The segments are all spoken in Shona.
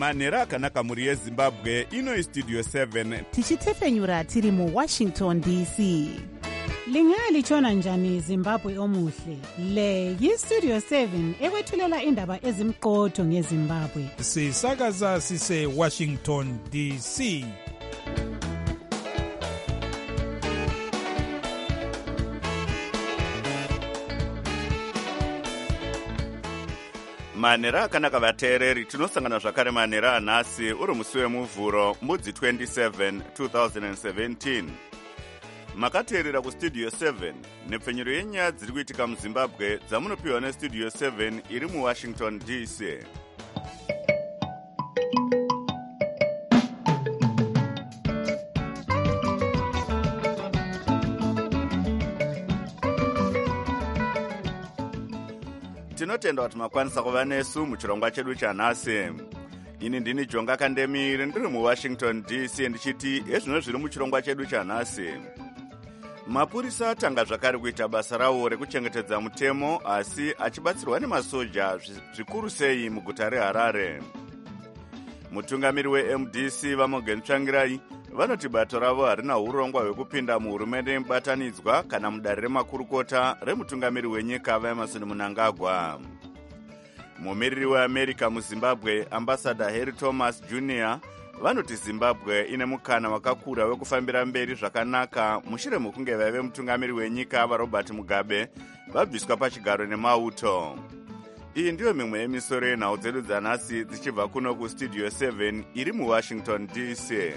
manhero akanaka mhuri yezimbabwe. Ino Studio 7 tichitefenyura tiri muWashington DC. Lingalitshona njani Zimbabwe omuhle? Le yiStudio 7 ekwethulela indaba ezimqotho ngeZimbabwe. Sisakaza sise Washington DC. manhero akanaka vateereri, tinosangana zvakare manhero anhasi uri musi wemuvhuro mbudzi 27 2017. Makateerera kustudio 7 nepfenyuro yenyaya dziri kuitika muzimbabwe dzamunopiwa nestudio 7 iri muwashington DC. Tinotenda kuti makwanisa kuva nesu muchirongwa chedu chanhasi. Ini ndini Jonga Kandemiri ndiri muWashington DC ndichiti ezvino zviri muchirongwa chedu chanhasi. Mapurisa atanga zvakare kuita basa rawo rekuchengetedza mutemo asi achibatsirwa nemasoja zvikuru sei muguta reHarare. Mutungamiri weMDC vaMorgan Tsvangirai vanoti bato ravo harina urongwa hwekupinda muhurumende yemubatanidzwa kana mudare remakurukota remutungamiri wenyika vaEmerson Mnangagwa. Mumiriri weAmerica muZimbabwe ambassador Harry Thomas Jr. vanoti Zimbabwe ine mukana wakakura wekufambira mberi zvakanaka mushure mekunge vaive mutungamiri wenyika vaRobert Mugabe vabviswa pachigaro nemauto. Iyi ndiyo mimwe yemisoro yenhau dzedu dzanhasi dzichibva kuno kustudio 7 iri muWashington DC.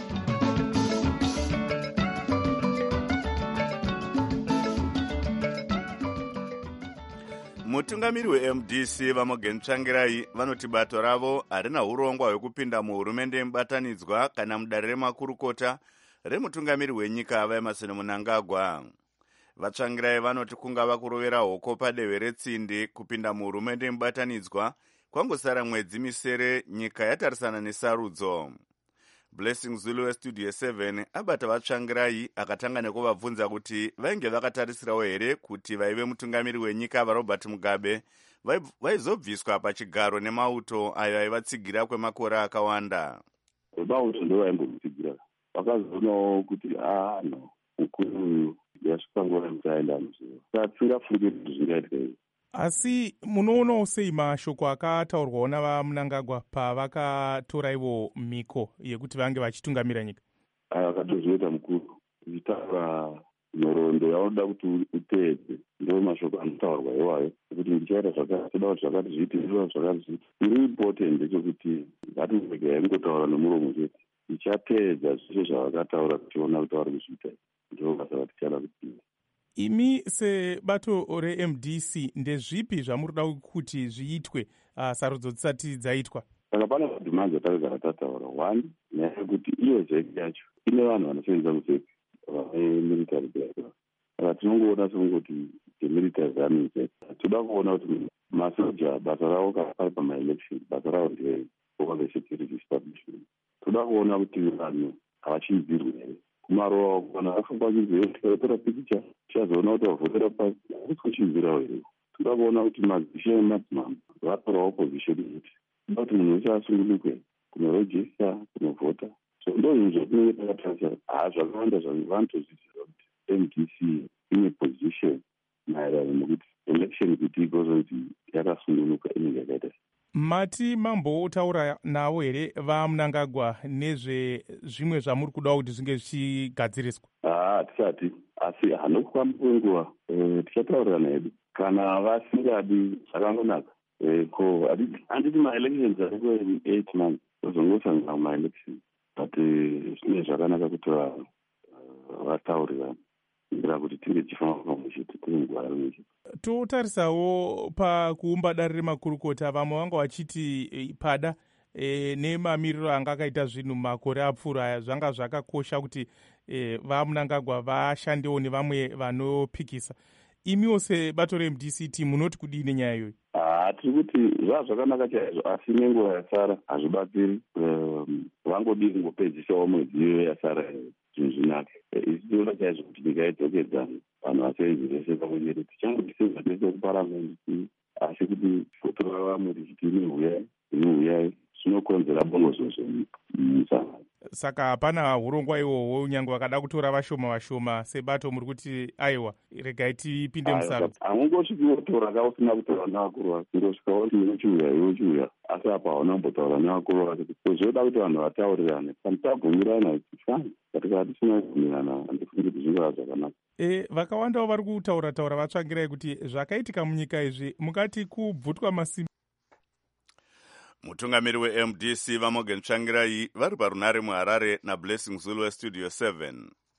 Mutungamiri weMDC vaMorgan Tsvangirai vanoti bato ravo harina urongwa hwekupinda muhurumende yemubatanidzwa kana mudare remakurukota remutungamiri wenyika vaEmerson Mnangagwa. Vatsvangirai vanoti kungava kurovera hoko padehwe retsindi kupinda muhurumende yemubatanidzwa kwangosara mwedzi misere nyika yatarisana nesarudzo. Blessing Zulu westudio 7 abata Vatsvangirai akatanga nekuvabvunza kuti vainge vakatarisirawo here kuti vaive mutungamiri wenyika vaRobert Mugabe vaizobviswa pachigaro nemauto ayo aivatsigira kwemakore akawanda. Mauto ndo vaimbomutsigira, vakazoonawo kuti no mukuru yasvika nguva yekuti aenda muzivo, tatisingafungiri kuti zvingaitika izvi. Asi munoonawo sei mashoko akataurwawo navaMnangagwa pavakatora ivo mhiko yekuti vange vachitungamira nyika? Akatozviita mukuru uchitaura nhoroondo yaunoda kuti uteedze, ndo mashoko anotaurwa iwayo kuti ndichaita zvakati, toda kuti zvakati zviite, ndoda zvakati zviite. Iri important ndechekuti ngatirege yaingotaura nomuromo chete, tichateedza zveshe zvavakataura tichiona kuti vari kuzviita, ndo basa ratichada kuti. Imi sebato reMDC ndezvipi zvamurikuda kuti zviitwe sarudzo dzisati dzaitwa? Saka pane madhimandi atakagara tataura. One, nyaya yekuti iyo zeki yacho ine vanhu vanosevenza kuzeki vanemilitary background. Saka tinongoona sengoti demilitary army zeki. Toda kuona kuti masoja basa ravo kapari pamaelection, basa ravo ndeye over the security establishment. Toda kuona kuti vanhu havachiidzirwe here. Kumarowa kana afamba chizotora pikicha chazoona kuti wavhotera pasi kuchidzirawo here. Toda kuona kuti mazishe emadzimambo vatorawo opposition kuti toda kuti munhu wese asungunuke kunorejista kunovhota. So ndo zvinhu zvatinenge takatarisa. Zvakawanda vanotozviziva kuti MDC ine position maererano nekuti election kuti igozonzi yakasungunuka inenge yakaita. Mati mambotaura navo here vaMnangagwa nezvezvimwe zvamuri kuda kuti zvinge zvichigadziriswa? Tisati, asi hanokufamba kwenguva tichataurana hedu. Kana vasingadi zvakangonaka, ko handiti maelections ariko 8 months tozongosangana kumaelections, but zvine zvakanaka kuti vataurirana kuitira kuti tinge tichifamba pamwe chete tiri nguva rimwe chete. Totarisawo pakuumba dare remakurukota, vamwe vanga vachiti pada nemamiriro anga akaita zvinhu makore apfuura aya zvanga zvakakosha kuti vaMnangagwa vashandewo nevamwe vanopikisa. Imiwo sebato reMDC munoti kudii nenyaya iyoyi? Tiri kuti zvakanaka chaizvo, asi nenguva yasara hazvibatsiri. Vangodii kungopedzisawo mwedzi iyoyo yasara zvinhu zvinake. Isi tinoda chaizvo kuti nyika idzokedzane, vanhu vasevenzi vese pamwe chete. Tichangodiseva tese kuparamende, asi kuti fotora vamwe tichiti imi huyai, zvinokonzera bongozozo munyika. Saka hapana urongwa ihwohwo unyange vakada kutora vashoma sebato muri kuti aiwa regai tipinde musaro. Hamungosviki wotora ka usina kutaura nevakuru vake, kungosvika woti iwe asi apa hauna kumbotaura nevakuru vake. Zvoda kuti vanhu vataurirane, kana tabvumirana fine, katika tisina kubvumirana handifungi kuti zvingava zvakanaka. Vakawandawo vari kutaura vatsvangirai kuti zvakaitika munyika izvi mukati kubvutwa masimba. Mutungamiri weMDC vaMorgan Tsvangirai vari parunare muHarare naBlessing Zulu weStudio 7.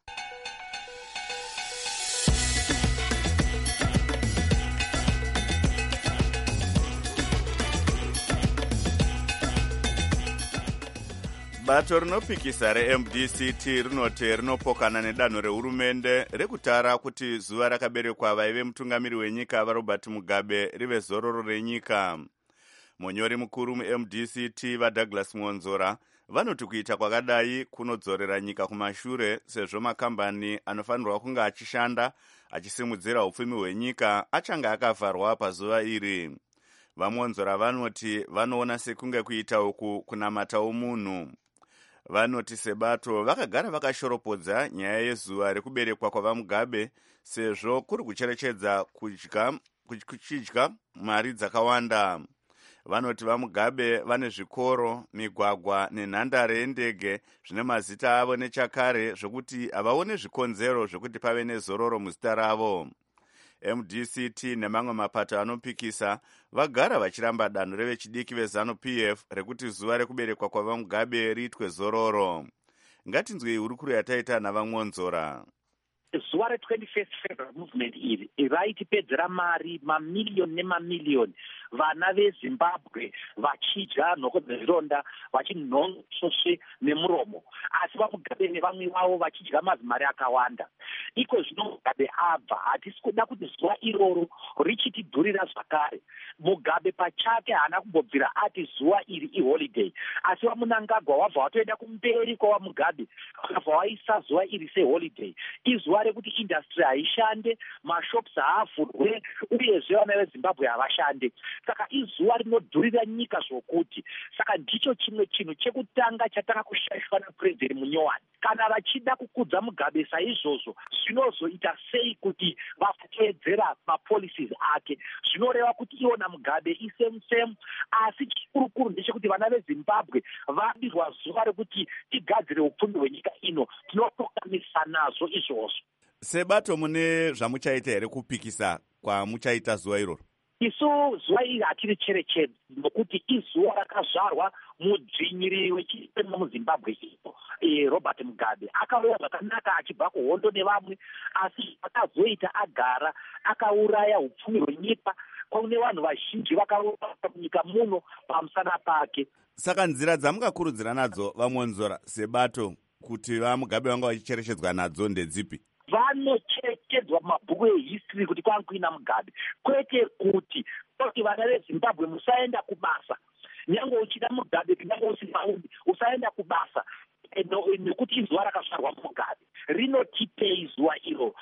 Bato rinopikisa reMDCT rinoti rinopokana nedanho rehurumende rekutara kuti zuva rakaberekwa vaive mutungamiri wenyika vaRobert Mugabe rive zororo renyika. Munyori mukuru muMDCT vaDouglas Muonzora vanoti kuita kwakadai kunodzorera nyika kumashure sezvo makambani anofanirwa kunge achishanda achisimudzira upfumi hwenyika achange akavharwa pazuva iri. VaMuonzora vanoti vanoona sekunge kuita uku kunamatawo munhu. Vanoti sebato vakagara vakashoropodza nyaya yezuva rekuberekwa kwavaMugabe sezvo kuri kucherechedza kuchidya mari dzakawanda. Vanoti vaMugabe vane zvikoro, migwagwa nenhandare yendege zvine mazita avo nechakare zvokuti havaone zvikonzero zvokuti pave nezororo muzita ravo. MDCT nemamwe mapato anopikisa vagara vachiramba danho revechidiki veZANU-PF rekuti zuva rekuberekwa kwavaMugabe riitwe zororo. Ngatinzwei hurukuro yataita navaMuonzora. Zuva re21st Federal Movement iri raitipedzera mari mamiliyoni nemamiliyoni. Vana veZimbabwe vachidya nhoko dzezvironda vachinhonsosve nemuromo, asi vaMugabe nevamwe vavo vachidya mazimari akawanda. Iko zvino Mugabe abva, hatisi kuda kuti zuva iroro richitidhurira zvakare. Mugabe pachake haana kumbobvira ati zuva iri iholiday, asi vaMunangagwa wabva watoenda kumberi kwavaMugabe vakabva vaisa zuva iri seholiday. Izuva rekuti industry haishande, mashops haavhurwe, uyezve vana veZimbabwe havashande. Saka izuva rinodhurira nyika zvokuti. Saka ndicho chimwe chinhu chekutanga chatanga kushaishwa naPresident Munyowani. Kana vachida kukudza Mugabe saizvozvo, zvinozoita sei kuti vateedzera mapolicies ake? Zvinoreva kuti iwona Mugabe isemu, asi chikurukuru ndechekuti vana veZimbabwe vabirwa zuva rekuti tigadzire upfumi hwenyika ino. Tinotokamisa nazvo izvozvo. Sebato mune zvamuchaita here kupikisa kwamuchaita zuva iroro? Isu zuva iri hatiri cherechedzi nokuti izuva rakazvarwa mudzvinyiri wechipemba muZimbabwe Robert Mugabe. Akauya zvakanaka achibva kuhondo nevamwe, asi akazoita agara akauraya upfumi hwenyika. Kune vanhu vazhinji vakauraya munyika muno pamusana pake. Saka nzira dzamungakurudzira nadzo vaMuonzora sebato kuti vaMugabe vanga vachicherechedzwa nadzo ndedzipi? Vanocherechedzwa mabhuku ehistory kuti kwanga kuina Mugabe, kwete kuti vana veZimbabwe musaenda kubasa. Nyange uchida Mugabe, nyange usingaudi, usaenda kubasa. Nekuti izuva rakazvarwa Mugabe rinotipei zuva iro.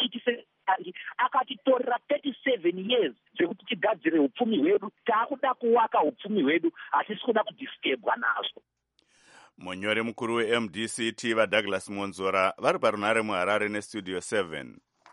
Akatitorera 37 years zvekuti tigadzire upfumi hwedu. Taakuda kuwaka upfumi hwedu, hatisi kuda kudisturbwa nazvo. Munyori mukuru weMDCT vaDouglas Muonzora vari parunare muHarare neStudio 7.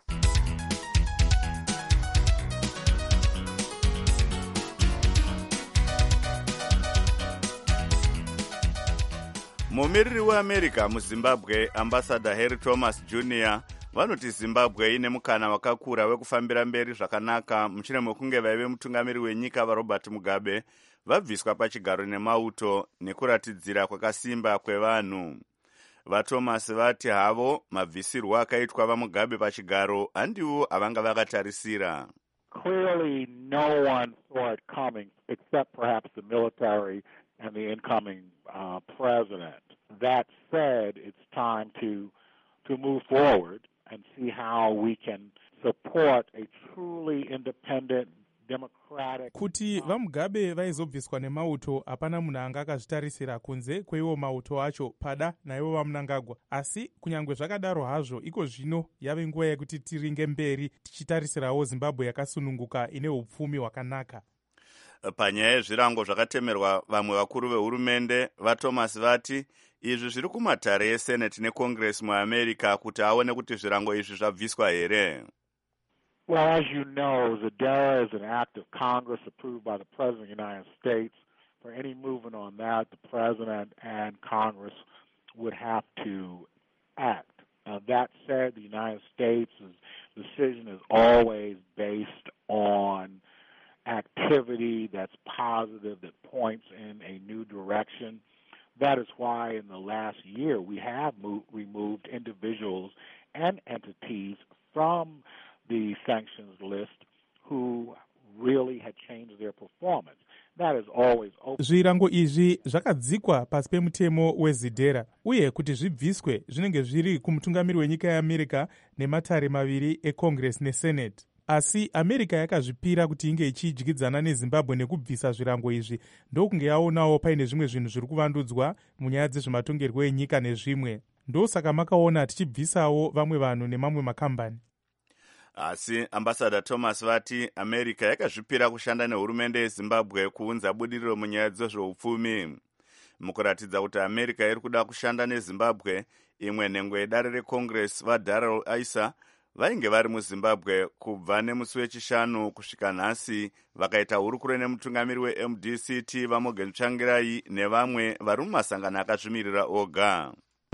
Mumiriri weAmerica muZimbabwe Ambassador Harry Thomas Jr. vanoti Zimbabwe ine mukana wakakura wekufambira mberi zvakanaka mushure mekunge vaive mutungamiri wenyika vaRobert Mugabe vabviswa pachigaro nemauto nekuratidzira kwakasimba kwevanhu. VaThomas vati havo mabvisirwo akaitwa vaMugabe pachigaro handiwo avanga vakatarisira. Clearly no one saw it coming except perhaps the military and the incoming president. That said, it's time to move forward and see how we can support a truly independent democratic. Kuti vaMugabe vaizobviswa nemauto hapana munhu anga akazvitarisira kunze kweiwo mauto acho pada naivo vaMunangagwa, asi kunyange zvakadaro hazvo iko zvino yave nguva yekuti tiringe mberi tichitarisirawo Zimbabwe yakasununguka ine upfumi hwakanaka. panyaya yezvirango zvakatemerwa vamwe vakuru vehurumende vaThomas vati izvi zviri kumatare eseneti necongress muamerica kuti aone kuti zvirango izvi zvabviswa here. Well, as you know, Zadara is an act of Congress approved by the President of the United States. For any movement on that, the President and Congress would have to act. That said, the United States' decision is always based on activity that's positive, that points in a new direction. That is why in the last year we have removed individuals and entities from the sanctions list who really had changed their performance. That is always open. Zvirango izvi zvakadzikwa pasi pemutemo weZidera uye kuti zvibviswe zvinenge zviri kumutungamiri wenyika yeAmerica nematare maviri eCongress neSenate. Asi America yakazvipira kuti inge ichidyidzana neZimbabwe nekubvisa zvirango izvi ndokunge yaonawo paine zvimwe zvinhu zviri kuvandudzwa munyaya dzezvematongerwo enyika nezvimwe. Ndosaka makaona tichibvisawo vamwe vanhu nemamwe makambani. Asi ambassador Thomas vati America yakazvipira kushanda nehurumende yeZimbabwe kuunza budiriro munyaya dzezveupfumi. Mukuratidza kuti America iri kuda kushanda neZimbabwe, imwe nhengo yedare reCongress vaDarrell Issa vainge vari muZimbabwe kubva nemusi wechishanu kusvika nhasi, vakaita hurukuro nemutungamiri weMDCT vaMorgan Tsvangirai nevamwe vari mumasangano akazvimirira oga.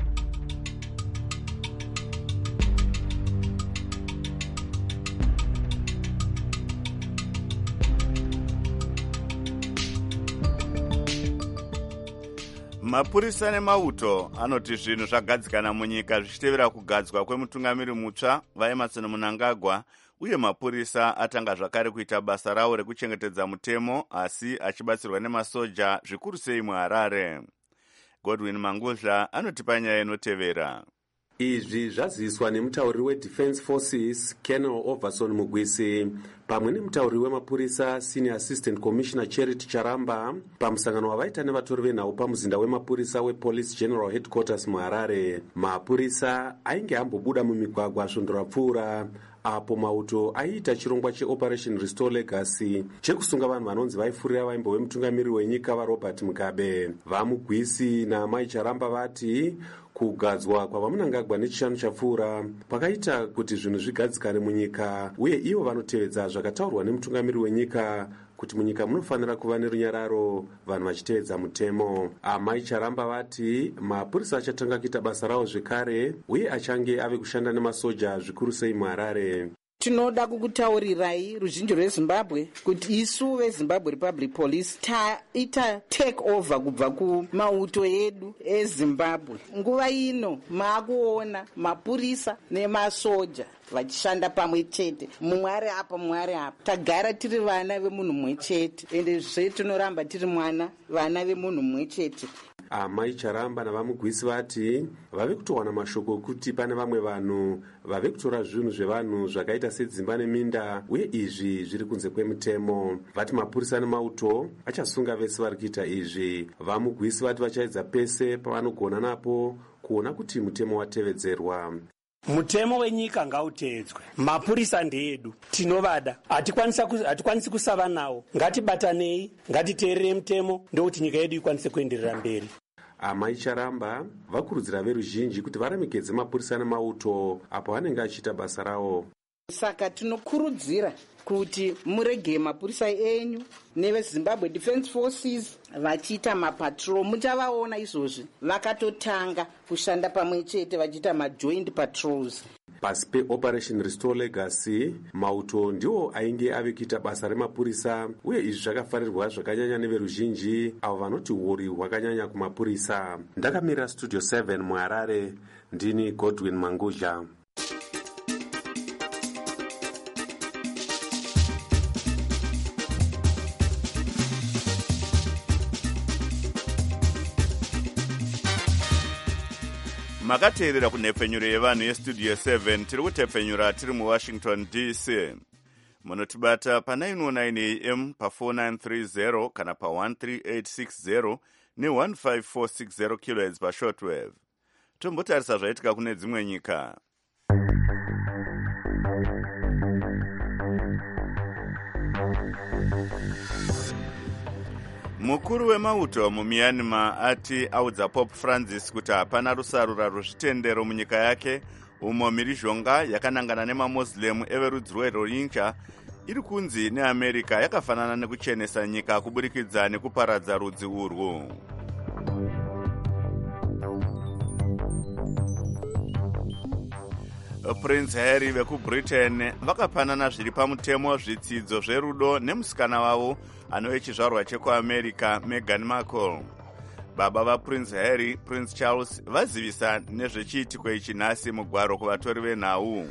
Mapurisa nemauto anoti zvinhu zvagadzikana munyika zvichitevera kugadzwa kwemutungamiri mutsva vaEmerson Mnangagwa, uye mapurisa atanga zvakare kuita basa rawo rekuchengetedza mutemo asi achibatsirwa nemasoja zvikuru sei muHarare. Godwin Mangudla anotipa nyaya inotevera. Izvi zvaziviswa nemutauriri weDefense Forces Colonel Overson Mugwisi pamwe nemutauriri wemapurisa Senior Assistant Commissioner Charity Charamba pamusangano wavaita nevatori venhau pamuzinda wemapurisa wePolice General Headquarters muHarare. Mapurisa ainge ambobuda mumigwagwa svondora pfuura apo mauto aiita chirongwa cheOperation Restore Legacy chekusunga vanhu vanonzi vaifurira vaimbo wemutungamiri wenyika vaRobert Mugabe. VaMugwisi naMai Charamba vati kugadzwa kwavaMnangagwa nechishanu chapfuura pakaita kuti zvinhu zvigadzikane munyika, uye ivo vanotevedza zvakataurwa nemutungamiri wenyika kuti munyika munofanira kuva nerunyararo vanhu vachitevedza mutemo. Amai Charamba vati mapurisa achatanga kuita basa rawo zvekare uye achange ave kushanda nemasoja zvikuru sei muHarare. Tinoda kukutaurirai ruzhinji rweZimbabwe kuti isu veZimbabwe Republic Police taita take over kubva kumauto edu eZimbabwe. Nguva ino maakuona mapurisa nemasoja vachishanda pamwe chete, mumwe ari apa mumwe ari apa. Tagara tiri vana vemunhu mumwe chete ende zve tinoramba tiri vana vemunhu mumwe chete. Amai Charamba navaMugwisi vati vave kutowana mashoko okuti pane vamwe vanhu vave kutora zvinhu zvevanhu zvakaita sedzimba neminda, uye izvi zviri kunze kwemutemo. Vati mapurisa nemauto achasunga vese vari kuita izvi. VaMugwisi vati vachaedza pese pavanogona napo kuona kuti mutemo watevedzerwa. Mutemo wenyika ngautedzwe. Mapurisa ndeedu, tinovada, hatikwanisi kusava nawo. Ngatibatanei, ngatiteerere mutemo ndokuti nyika yedu ikwanise kuenderera mberi. Amai Charamba vakurudzira veruzhinji kuti varemekedze mapurisa nemauto apo vanenge achiita basa rawo. Saka tinokurudzira kuti murege mapurisa enyu neveZimbabwe Defense Forces vachiita mapatrol. Muchavaona izvozvi vakatotanga kushanda pamwe chete vachiita majoint patrols. Pasi peOperation Restore Legacy, mauto ndiwo ainge ave kuita basa remapurisa, uye izvi zvakafarirwa zvakanyanya neveruzhinji avo vanoti huri hwakanyanya kumapurisa. Ndakamira Studio 7 muHarare, ndini Godwin Mangudla. Makateerera kunhepfenyuro yevanhu yestudio 7 tiri kutepfenyura tiri muWashington DC. Munotibata pa919 AM pa4930 kana pa13860 ne15460 kHz pashortwave. Tombotarisa zvaitika kune dzimwe nyika. Mukuru wemauto muMyanmar ati audza Pope Francis kuti hapana rusarura rwezvitendero munyika yake, umo mhirizhonga yakanangana nemaMuslim everudzi rweRohingya iri kunzi neAmerica yakafanana nekuchenesa nyika kuburikidza nekuparadza rudzi urwu. Prince Harry vekuBritain vakapanana zviri pamutemo zvitsidzo zverudo nemusikana wavo anove chizvarwa chekuAmerica Meghan Markle. Baba vaPrince Harry, Prince Charles vazivisa nezvechiitiko ichi nhasi mugwaro kuvatori venhau.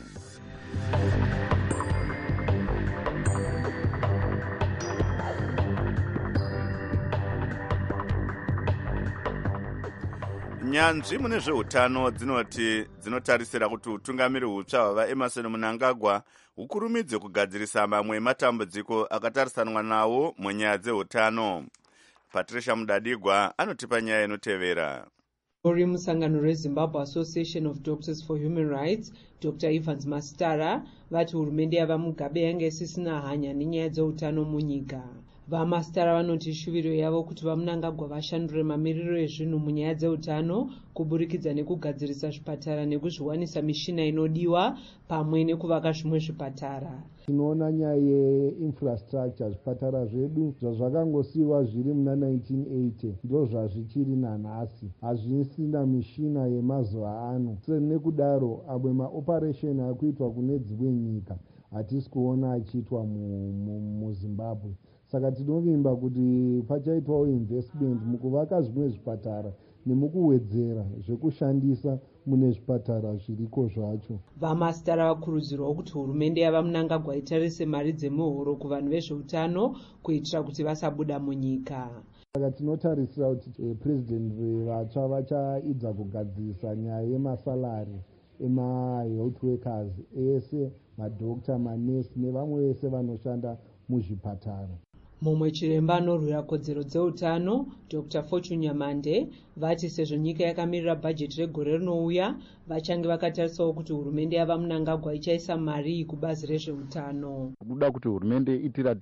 Nyanzvi mune zveutano dzinotarisira kuti utungamiri hutsva hwavaEmerson Mnangagwa hukurumidze kugadzirisa mamwe ematambudziko akatarisanwa nawo munyaya dzeutano. Patricia Mudadigwa anotipa nyaya inotevera. Uri musangano reZimbabwe Association of Doctors for Human Rights, Dr. Evans Mastara, vati hurumende yavaMugabe yange isisina hanya nenyaya dzeutano munyika. VaMastara vanoti shuviro yavo kuti vaMnangagwa vashandure mamiriro ezvinhu munyaya dzeutano kuburikidza nekugadzirisa zvipatara nekuzviwanisa mishina inodiwa pamwe nekuvaka zvimwe zvipatara. Tinoona nyaya yeinfrastructure, zvipatara zvedu zvazvakangosiyiwa zviri muna 1980 ndo zvazvichiri nanhasi, hazvisina mishina yemazuva ano. Nekudaro amwe maoperation akuitwa kune dzimwe nyika hatisi kuona achiitwa muZimbabwe. Saka tinovimba kuti pachaitwawo investment mukuvaka zvimwe zvipatara nemukuwedzera zvekushandisa mune zvipatara zviriko zvacho. VaMastara vakurudzirwa kuti hurumende yavaMnangagwa itarise mari dzemuhoro kuvanhu vezveutano kuitira kuti vasabuda munyika. Saka tinotarisira kuti president vatsva vachaidza kugadzirisa nyaya yemasalari ema-health workers ese, madokta, manesi nevamwe vese vanoshanda muzvipatara. Mumwe chiremba anorwira kodzero dzeutano, Dr. Fortune Nyamande, vati sezvo nyika yakamirira bhajeti regore rinouya, vachange vakatarisawo kuti hurumende yavaMnangagwa ichaisa mari kubazi rezveutano. Kuda kuti hurumende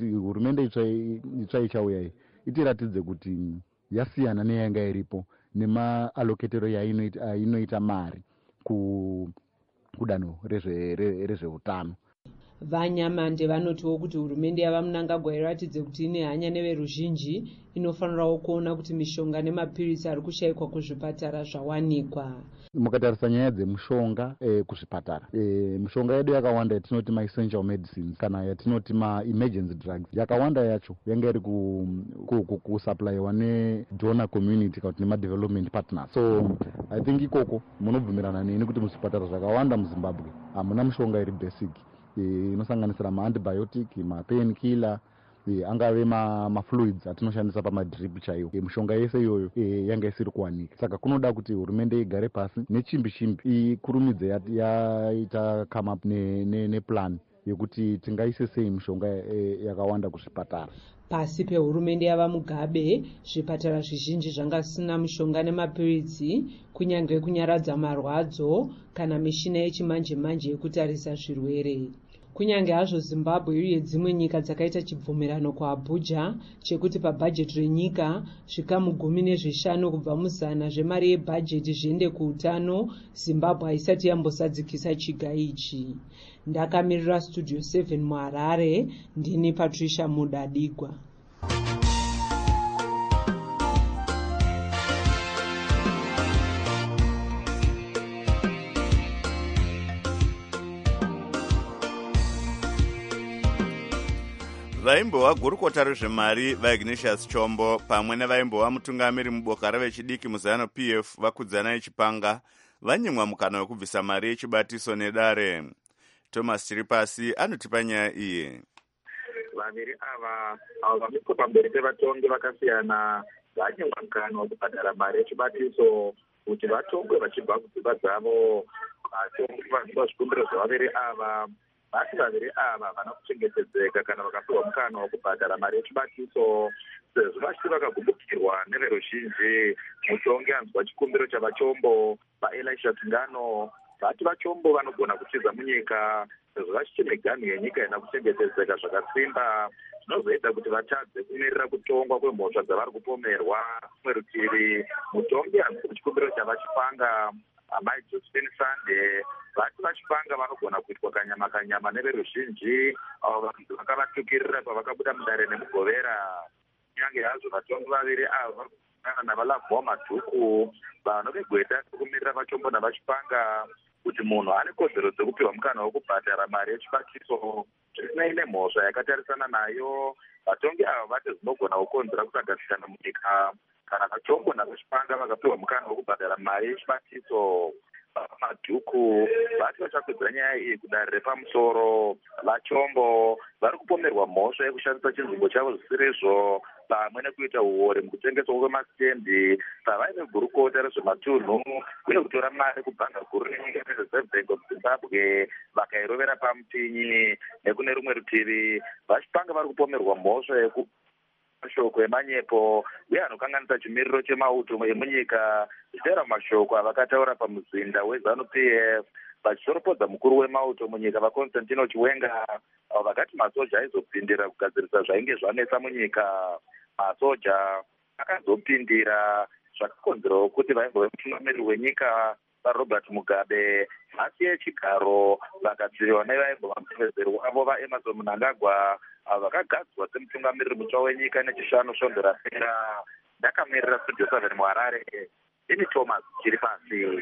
itsva ichauya itiratidze kuti yasiyana neyanga iripo nemaaloketero yainoita mari kudanho rezveutano. VaNyamande vanotiwo kuti hurumende yavaMnangagwa iratidze kuti ine hanya neveruzhinji, inofanirawo kuona kuti mishonga nemapirisi ari kushayikwa kuzvipatara zvawanikwa. Mukatarisa nyaya dzemushonga kuzvipatara, mishonga yedu yakawanda yatinoti ma-essential medicines kana yatinoti ma-emergency drugs, yakawanda yacho yanga iri kusupplywa nedonor community kana kuti nema-development partners. So I think ikoko munobvumirana neni kuti muzvipatara zvakawanda muZimbabwe hamuna mishonga iri basic inosanganisira ma-antibiotic, ma-pain killer, angave ma-fluids atinoshandisa pamadrip chaiwo. Mishonga yese iyoyo yanga isiri kuwanika. Saka kunoda kuti hurumende igare pasi nechimbi ikurumidze yaita come up neplan yekuti tingaise sei mishonga yakawanda kuzvipatara. Pasi pehurumende yavaMugabe, zvipatara zvizhinji zvanga zvisina mishonga nemapiritsi, kunyange kunyaradza marwadzo kana mishina yechimanje-manje yekutarisa zvirwere. Kunyange hazvo Zimbabwe iri yedzimwe nyika dzakaita chibvumirano kuAbuja chekuti pabhajeti renyika zvikamu 15 kubva muzana zvemari yebhajeti zviende kuutano, Zimbabwe haisati yambosadzikisa chiga ichi. Ndakamirira Studio 7 muHarare, ndini Patricia Mudadigwa. Vaimbova gurukota rezvemari vaIgnatius Chombo pamwe nevaimbova mutungamiri muboka revechidiki muZanu PF vakudzana Chipanga vanyimwa mukana wekubvisa mari yechibatiso nedare. Thomas Chiripasi anotipa nyaya iyi. Vaviri ava vamikwa pamberi pevatongi vakasiyana vanyimwa mukana wekubhadhara mari yechibatiso kuti vatongwe vachibva kudzimba dzavo. Vatongi vanopa zvikumbiro zvavaviri ava vasi vaviri ava vana kuchengetedzeka kana vakapiwa mukana wekubhadhara mari yechibatiso sezvo vachiti vakagumbukirwa neveruzhinji. Mutongi anzwa chikumbiro chavachombo vaElisha Tsingano vati vachombo vanogona kutiza munyika sezvo vachichine ganhu yenyika ina kuchengetedzeka zvakasimba zvinozoita kuti vatadze kumirira kutongwa kwemhosva dzavari kupomerwa. Rimwe rutivi mutongi hanzi chikumbiro chavachipanga amai Josephine Sande vati vachipanga vanogona kuitwa kanyama neveruzhinji avo vanhu vakavatukirira pavakabuda mudare nemugovera. Kunyange hazvo vatongi vaviri ava navalavhwa madhuku vanhu vegweta kumirira vachombo navachipanga kuti munhu ane kodzero dzekupiwa mukana wekubhadhara mari yechibatiso zvisinei nemhosva yakatarisana nayo. Vatongi ava vati zvinogona kukonzera kusagadzikana munyika kana vachombo navachipanga vakapiwa mukana wekubhadhara mari yechibatiso. Madhuku vati vachakwidza nyaya iyi kudare repamusoro. Vachombo vari kupomerwa mhosva yekushandisa chinzvimbo chavo zvisirizvo pamwe nekuita uori mukutengeswa kwemastendi pavaive gurukota rezvematunhu uye kutora mari kubhanga guru renyika reserve bank of Zimbabwe vakairovera pamupinyi. Nekune rumwe rutivi vachipanga vari kupomerwa mhosva mashoko emanyepo uye anokanganisa chimiriro chemauto emunyika zvichera mashoko avakataura pamuzinda weZANU-PF vachitoropodza mukuru wemauto munyika vaConstantino Chiwenga avo vakati masoja aizopindira kugadzirisa zvainge zvanetsa munyika. Masoja akazopindira zvakakonzerawo kuti vaimbo vemutungamiriri wenyika vaRobert Mugabe vasiye chigaro vakadziriwa nevaimbo vamutevezeri wavo vaEmmerson Mnangagwa avo vakagadzwa semutungamiriri mutsva wenyika nechishanu svondo rapera. Ndakamirira Studio 7 muHarare, ini Thomas chiri pasi.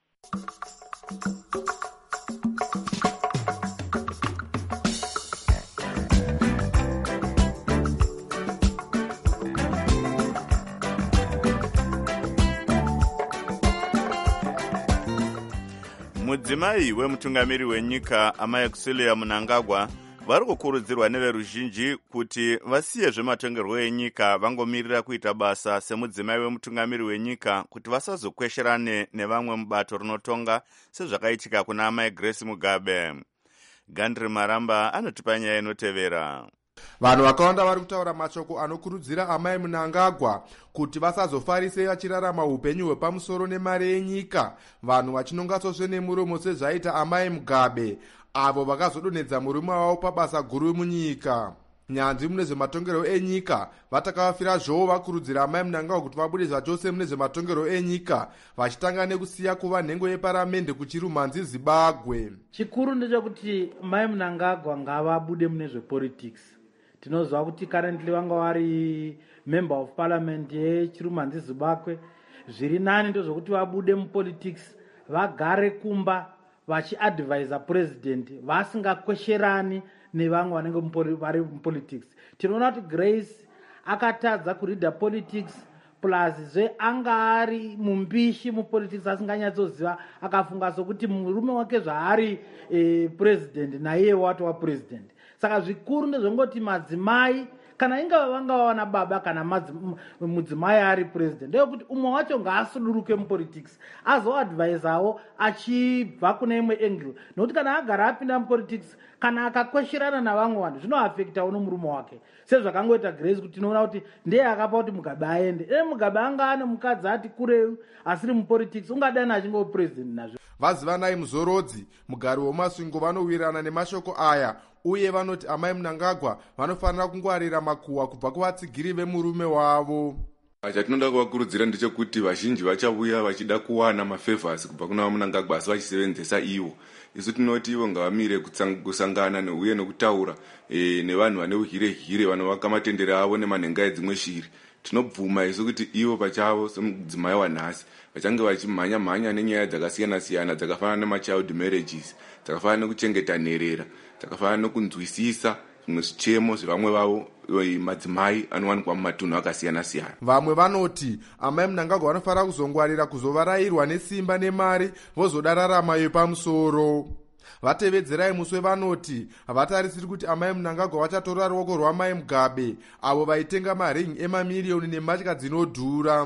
Mudzimai wemutungamiri wenyika amai Kusilia Mnangagwa vari kukurudzirwa neveruzhinji kuti vasiye zvematongerwo enyika vangomirira kuita basa semudzimai wemutungamiri wenyika kuti vasazokwesherane nevamwe mubato rinotonga sezvakaitika kuna amai Grace Mugabe. Gandri Maramba anotipa nyaya inotevera. Vanhu vakawanda vari kutaura mashoko anokurudzira amai Mnangagwa kuti vasazofarise vachirarama upenyu hwepamusoro nemari yenyika, vanhu vachinongatsozve nemuromo sezvaita amai Mugabe avo vakazodonhedza murume wavo pabasa guru munyika. Nyanzvi mune zvematongerwo enyika vatakavafira zvovo vakurudzira amai Mnangagwa kuti vabude zvachose mune zvematongerwo enyika vachitanga nekusiya kuva nhengo yeparamende kuchirumhanzi Zimbabwe. Chikuru ndechekuti mai Mnangagwa ngavabude mune zvepolitics. Tinoziva kuti currently vanga vari member of parliament yechirumhanzi Zimbabwe. Zviri nani ndozvokuti vabude mupolitics, vagare kumba vachiadvisa president vasingakwesherani nevamwe vanenge vari mupolitics. Tinoona kuti Grace akatadza kureader politics plus zve anga ari mumbishi mupolitics asinganyatsoziva, akafunga sokuti murume wake zvaari president naiye watova president. Saka zvikuru ndezvongoti madzimai kana ingava vangava vana baba kana mudzimai ari president ndeyekuti umwe wacho ngaasuduruke mupolitics azoadvisawo achibva kune imwe angle, nokuti kana agara apinda mupolitics kana akakwesherana navamwe vanhu zvinoafektawo nomurume wake, sezvakangoita Grace kuti tinoona kuti ndeye akapa kuti Mugabe aende. Mugabe anga ane mukadzi ati kureu asiri mupolitics ungadani achingo president nazvo. Vazivanai Muzorodzi, mugari wemasvingo, vanowirirana nemashoko aya uye vanoti amai Mnangagwa vanofanira kungwarira makuhwa kubva kuvatsigiri vemurume wavo. Chatinoda kuvakurudzira ndechekuti vazhinji vachauya vachida kuwana mafavors kubva kuna Mnangagwa asi vachisevenzesa ivo. Isu tinoti ivo ngavamire kusangana uye nekutaura nevanhu vane uhire vanovaka matendere avo nemanhenga edzimwe shiri. Tinobvuma isu kuti ivo pachavo semudzimai wanhasi vachange vachimhanya nenyaya dzakasiyana-siyana dzakafanana nemachild marriages, dzakafanana nekuchengeta nherera, dzakafanana nekunzwisisa zvimwe zvichemo zvevamwe vavo madzimai anowanikwa mumatunhu akasiyana-siyana. Vamwe vanoti amai Mnangagwa vanofanira kuzongwarira kuzovarayirwa nesimba nemari vozoda rarama yepamusoro. Vatevedzerai muswe vanoti havatarisiri kuti amai Mnangagwa vachatora ruoko rwamai Mugabe avo vaitenga maringi emamiriyoni nematya dzinodhura.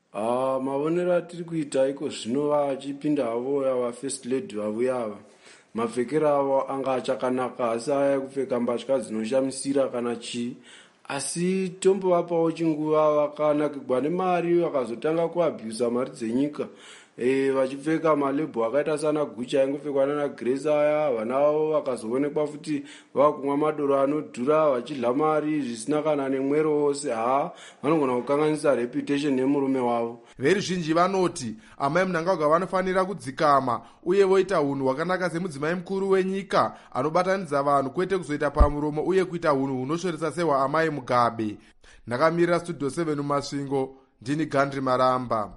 Mavonero atiri kuita iko zvino vachipinda havo yava first lady vavo yava mapfekero avo anga achakanaka, asi aya kupfeka mbatya dzinoshamisira kana chii, asi tombovapawo chinguva vakanakirwa nemari vakazotanga kuabhusa mari dzenyika vachipfeka malebhu akaita sana guchi aingopfekwa nana grace aya. Vana vavo vakazoonekwa futi vakumwa madoro anodhura vachidla mari zvisina kana nemwero wose. Vanogona kukanganisa reputation yemurume wavo. Veruzhinji vanoti amai Mnangagwa vanofanira kudzikama uye voita unhu hwakanaka semudzimai mukuru wenyika anobatanidza vanhu, kwete kuzoita pamuromo uye kuita unhu hunoshoresa sehwa amai Mugabe. Ndakamirira Studio 7 mumasvingo, ndini Gandri Maramba.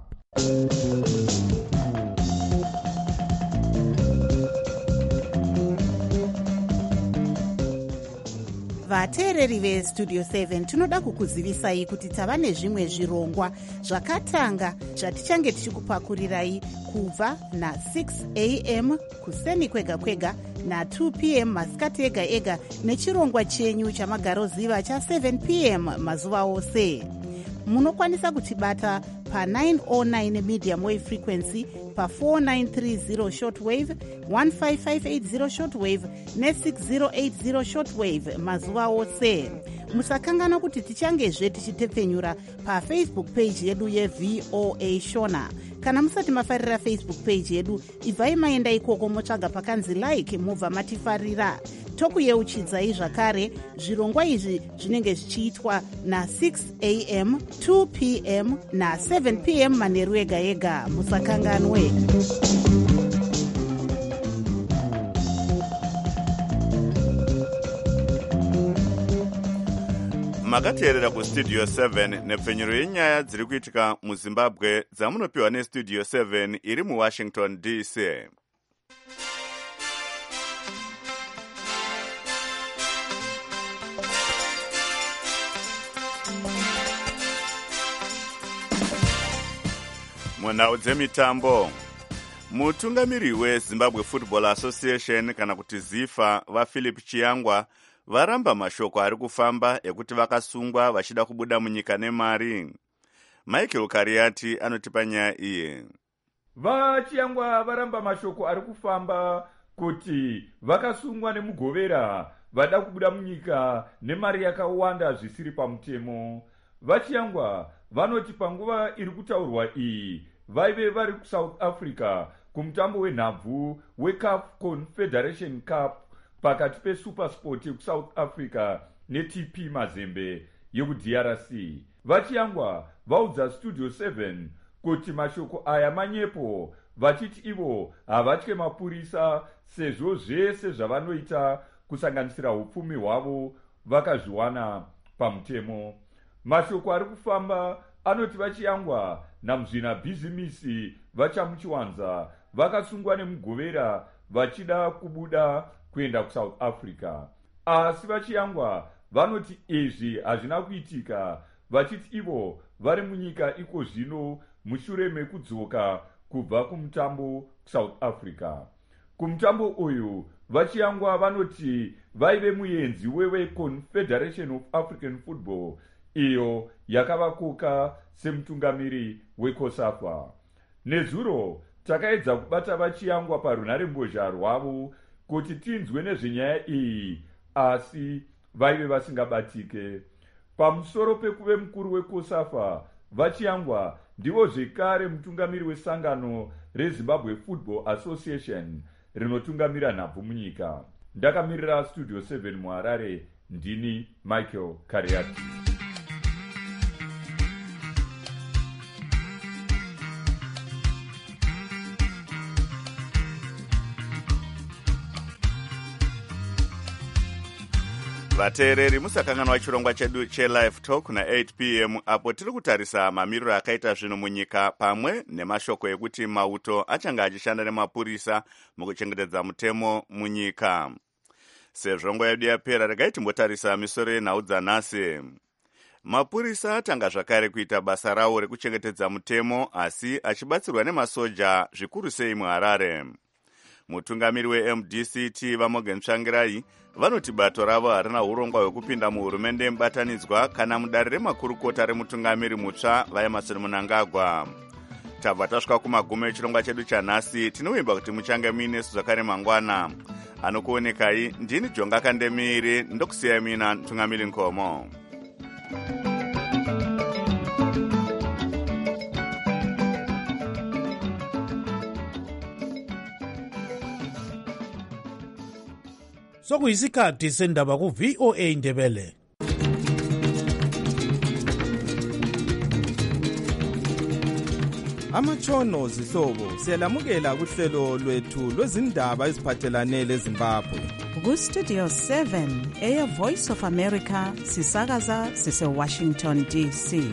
Vateereri veStudio 7 tinoda kukuzivisai kuti tava nezvimwe zvirongwa zvakatanga zvatichange tichikupakurirai kubva na6 am kuseni kwega kwega na2 pm masikati ega ega nechirongwa chenyu chamagaroziva cha7 pm mazuva ose. Munokwanisa kutibata pa909 medium wave frequency, pa4930 shortwave, 15580 shortwave ne6080 shortwave mazuva ose. Musakangana kuti tichangezve tichitepfenyura pafacebook page yedu yeVOA Shona. Kana musati mafarira Facebook page yedu, ibvai maenda ikoko motsvaga pakanzi like mubva matifarira. Tokuyeuchidzai zvakare zvirongwa izvi zvinenge zvichiitwa na6 am, 2 pm na7 pm manheru ega ega. Musakanganwe. Makateerera kuStudio 7 nepfenyuro yenyaya dziri kuitika muZimbabwe dzamunopiwa neStudio 7 iri muWashington DC. Munhau dzemitambo, mutungamiri weZimbabwe Football Association kana kuti ZIFA vaPhilip Chiyangwa varamba mashoko ari kufamba ekuti vakasungwa vachida kubuda munyika nemari. Michael Kariati anotipa nyaya iye. VaChiyangwa varamba mashoko ari kufamba kuti vakasungwa nemugovera vada kubuda munyika nemari yakawanda zvisiri pamutemo. VaChiyangwa vanoti panguva iri kutaurwa iyi vaive vari kuSouth Africa kumutambo wenhabvu weCAF Confederation Cup pakati peSuperSport yekuSouth Africa neTP Mazembe yekuDRC. VaChiyangwa vaudza Studio 7 kuti mashoko aya manyepo, vachiti ivo havatye mapurisa sezvo zvese zvavanoita kusanganisira upfumi hwavo vakazviwana pamutemo. Mashoko ari kufamba anoti VaChiyangwa naMuzvina Bhizimisi vaChamuchiwanza vakasungwa nemugovera vachida kubuda kuenda kuSouth Africa. Asi VaChiyangwa vanoti izvi hazvina kuitika, vachiti ivo vari munyika iko zvino mushure mekudzoka kubva kumutambo kuSouth Africa. Kumutambo uyu VaChiyangwa vanoti vaive muenzi weConfederation of African Football iyo yakavakoka semutungamiri weCOSAFA. Nezuro takaedza kubata VaChiyangwa parunharembozha rwavo kuti tinzwe nezvenyaya iyi, asi vaive vasingabatike. Pamusoro pekuve mukuru weCOSAFA, VaChiyangwa ndivo zvekare mutungamiri wesangano reZimbabwe Football Association rinotungamira nhabvu munyika. Ndakamirira Studio 7 muHarare, ndini Michael Kariati. Vateereri, musakanganwa chirongwa chedu cheLive Talk na8 pm apo tiri kutarisa mamiriro akaita zvino munyika pamwe nemashoko ekuti mauto achanga achishanda nemapurisa mukuchengetedza mutemo munyika. Sezvo nguva yedu yapera, regai timbotarisa misoro yenhau dzanhasi. Mapurisa atanga zvakare kuita basa rawo rekuchengetedza mutemo, asi achibatsirwa nemasoja zvikuru sei muHarare. Mutungamiri weMDCT vaMorgan Tsvangirai vanoti bato ravo harina urongwa hwekupinda muhurumende mubatanidzwa kana mudare remakurukota remutungamiri mutsva vaEmmerson Mnangagwa. Tabva tasvika kumagumo echirongwa chedu chanhasi. Tinovimba kuti muchange muinesu zvakare mangwana. Anokuonekai ndini Jonga Kandemiri, ndokusiyai mina Tungamiri Nkomo. sokuyisikhathi sendaba ku-VOA Indebele. Amatshono zihlobo siyalamukela kuhlelo lwethu lwezindaba eziphathelane leZimbabwe. Ku-Studio 7 Air Voice of America sisakaza sise-Washington DC.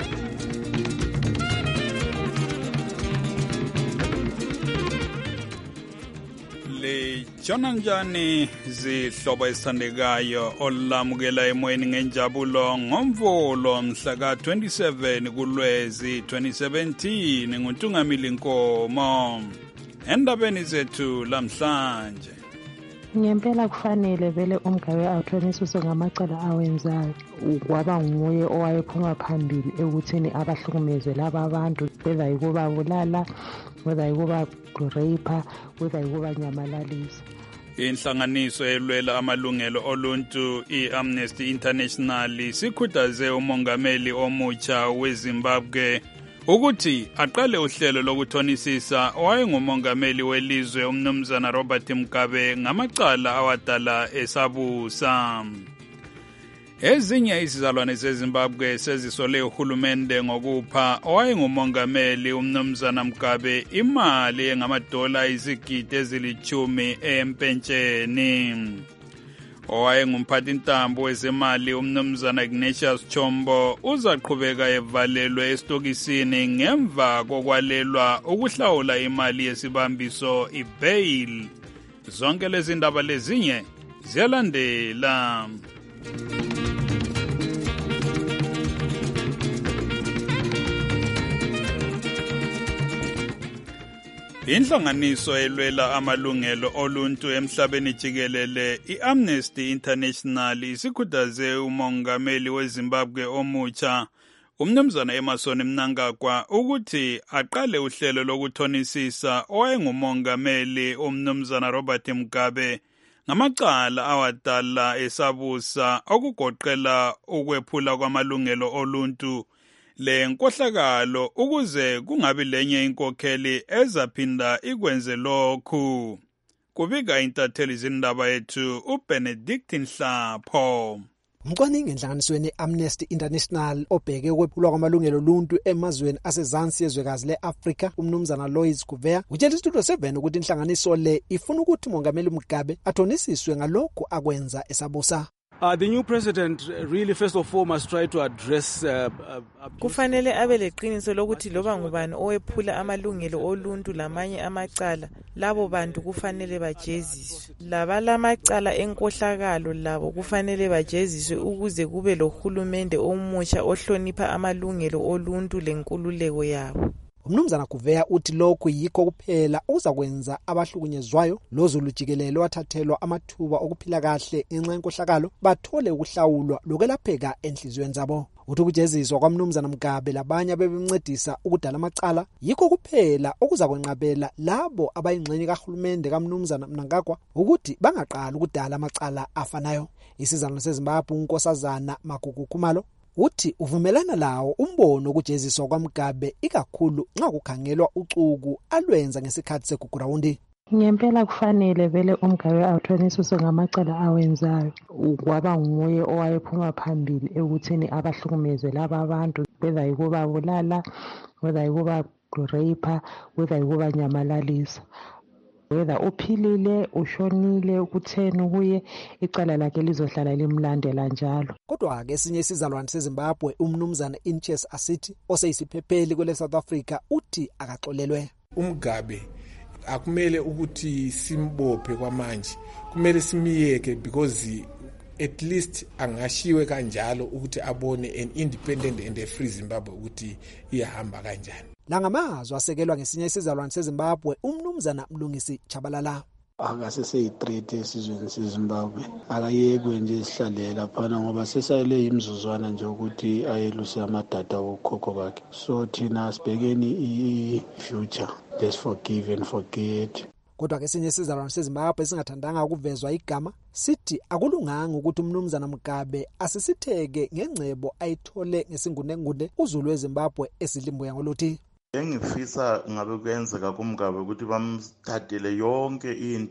Jona njani zihlobo esithandekayo olamukela emoyeni ngenjabulo ngomvulo mhla ka-27 kuLwezi 2017 nguNtungamili Nkomo. Endabeni zethu lamhlanje, ngempela kufanele vele umgabe awuthonisiswe ngamacala awenzayo. Kwaba nguye owayephuma phambili ekutheni abahlukumeze laba abantu, whether yikuba bulala, whether yikuba rape, whether yikuba nyamalalisa. Inhlanganiso elwela amalungelo oluntu i-Amnesty International sikhuthaze umongameli omutsha weZimbabwe ukuthi aqale uhlelo lokuthonisisa owayengumongameli welizwe umnumzana Robert Mugabe ngamacala awadala esabusa. Ezinye izizalwane zeZimbabwe sezisole uhulumende ngokupha owayengumongameli umnumzana Mugabe imali engamadola izigidi ezili-10 empentsheni. Owayengumphathintambo wezemali umnumzana Ignatius Chombo uzaqhubeka evalelwe esitokisini ngemva kokwalelwa ukuhlawula imali yesibambiso i-bail. Zonke lezi ndaba lezinye ziyalandela. Inhlanganiso elwela amalungelo oluntu emhlabeni jikelele i-Amnesty International isikhuthaze umongameli weZimbabwe omutsha umnumzana Emmerson Mnangagwa ukuthi aqale uhlelo lokuthonisisa owayengumongameli umnumzana Robert Mugabe ngamacala awadala esabusa okugoqela ukwephula kwamalungelo oluntu le nkohlakalo ukuze kungabi lenye inkokheli ezaphinda ikwenze lokhu. Kubika intatheli zindaba yethu uBenedict Nhlapho. Umcwaningi enhlanganisweni Amnesty International obheke ukwephulwa kwamalungelo oluntu emazweni asezansi yezwekazi le-Afrika umnumzana Lois Gouveia utshela iStudio 7 ukuthi inhlanganiso le ifuna ukuthi umongameli Mugabe athonisiswe ngalokhu akwenza esabusa. The new president really first of all must try to address kufanele abe leqiniso lokuthi loba ngubani owephula amalungelo oluntu lamanye amacala labo bantu kufanele bajeziswe. Labalamacala enkohlakalo labo kufanele bajeziswe ukuze kube lohulumende omutsha ohlonipha amalungelo oluntu lenkululeko yabo. Umnumzana Gouveia uthi lokhu yikho kuphela okuzakwenza abahlukunyezwayo lozulujikelelo wathathelwa amathuba okuphila kahle ngenxa yenkohlakalo bathole ukuhlawulwa lokwelapheka enhliziyweni zabo. Uthi ukujeziswa kwamnumzana Mugabe labanye abebemncedisa ukudala amacala yikho kuphela okuzakwenqabela labo abayingxenye kahulumende kamnumzana Mnangagwa ukuthi bangaqala ukudala amacala afanayo. Isizalwane seZimbabwe uNkosazana Magugu Khumalo uthi uvumelana lawo umbono ukujeziswa kwaMugabe ikakhulu nxa kukhangelwa ucuku alwenza ngesikhathi segugurawundi. Ngempela kufanele vele umgabe awuthonisiswe ngamacala awenzayo. Kwaba nguye owayephuma phambili ekutheni abahlukumeze laba abantu, whether yikuba bulala, whether yikuba rape, whether yikuba nyamalalisa. Whether uphilile ushonile ukutheni kuye icala lakhe lizohlala limlandela njalo. Kodwa ke esinye isizalwane seZimbabwe umnumzana Inches Asithi oseyisiphepheli kwele South Africa uthi akaxolelwe. Umgabe akumele ukuthi simbophe kwamanje, kumele simiyeke because at least angashiwe kanjalo ukuthi abone an independent and a free Zimbabwe ukuthi iyahamba kanjani. Langamazwi asekelwa ngesinye isizalwane seZimbabwe umnumzana Mlungisi Chabalala. Akaseseyithreat esizweni seZimbabwe, akayekwe nje isihlale laphana ngoba sesayile imizuzwana nje ukuthi ayeluse amadata wokhokho bakhe. So thina sibhekeni i-future, let's forgive and forget. Kodwa ke esinye isizalwane seZimbabwe singathandanga ukuvezwa igama sithi akulunganga ukuthi umnumzana Mugabe asisitheke ngengcebo ayithole ngesingunengude uZulu weZimbabwe esilimbuya ngoluthi. Engifisa ngabe kuyenzeka kuMgabe ukuthi bamthathele yonke into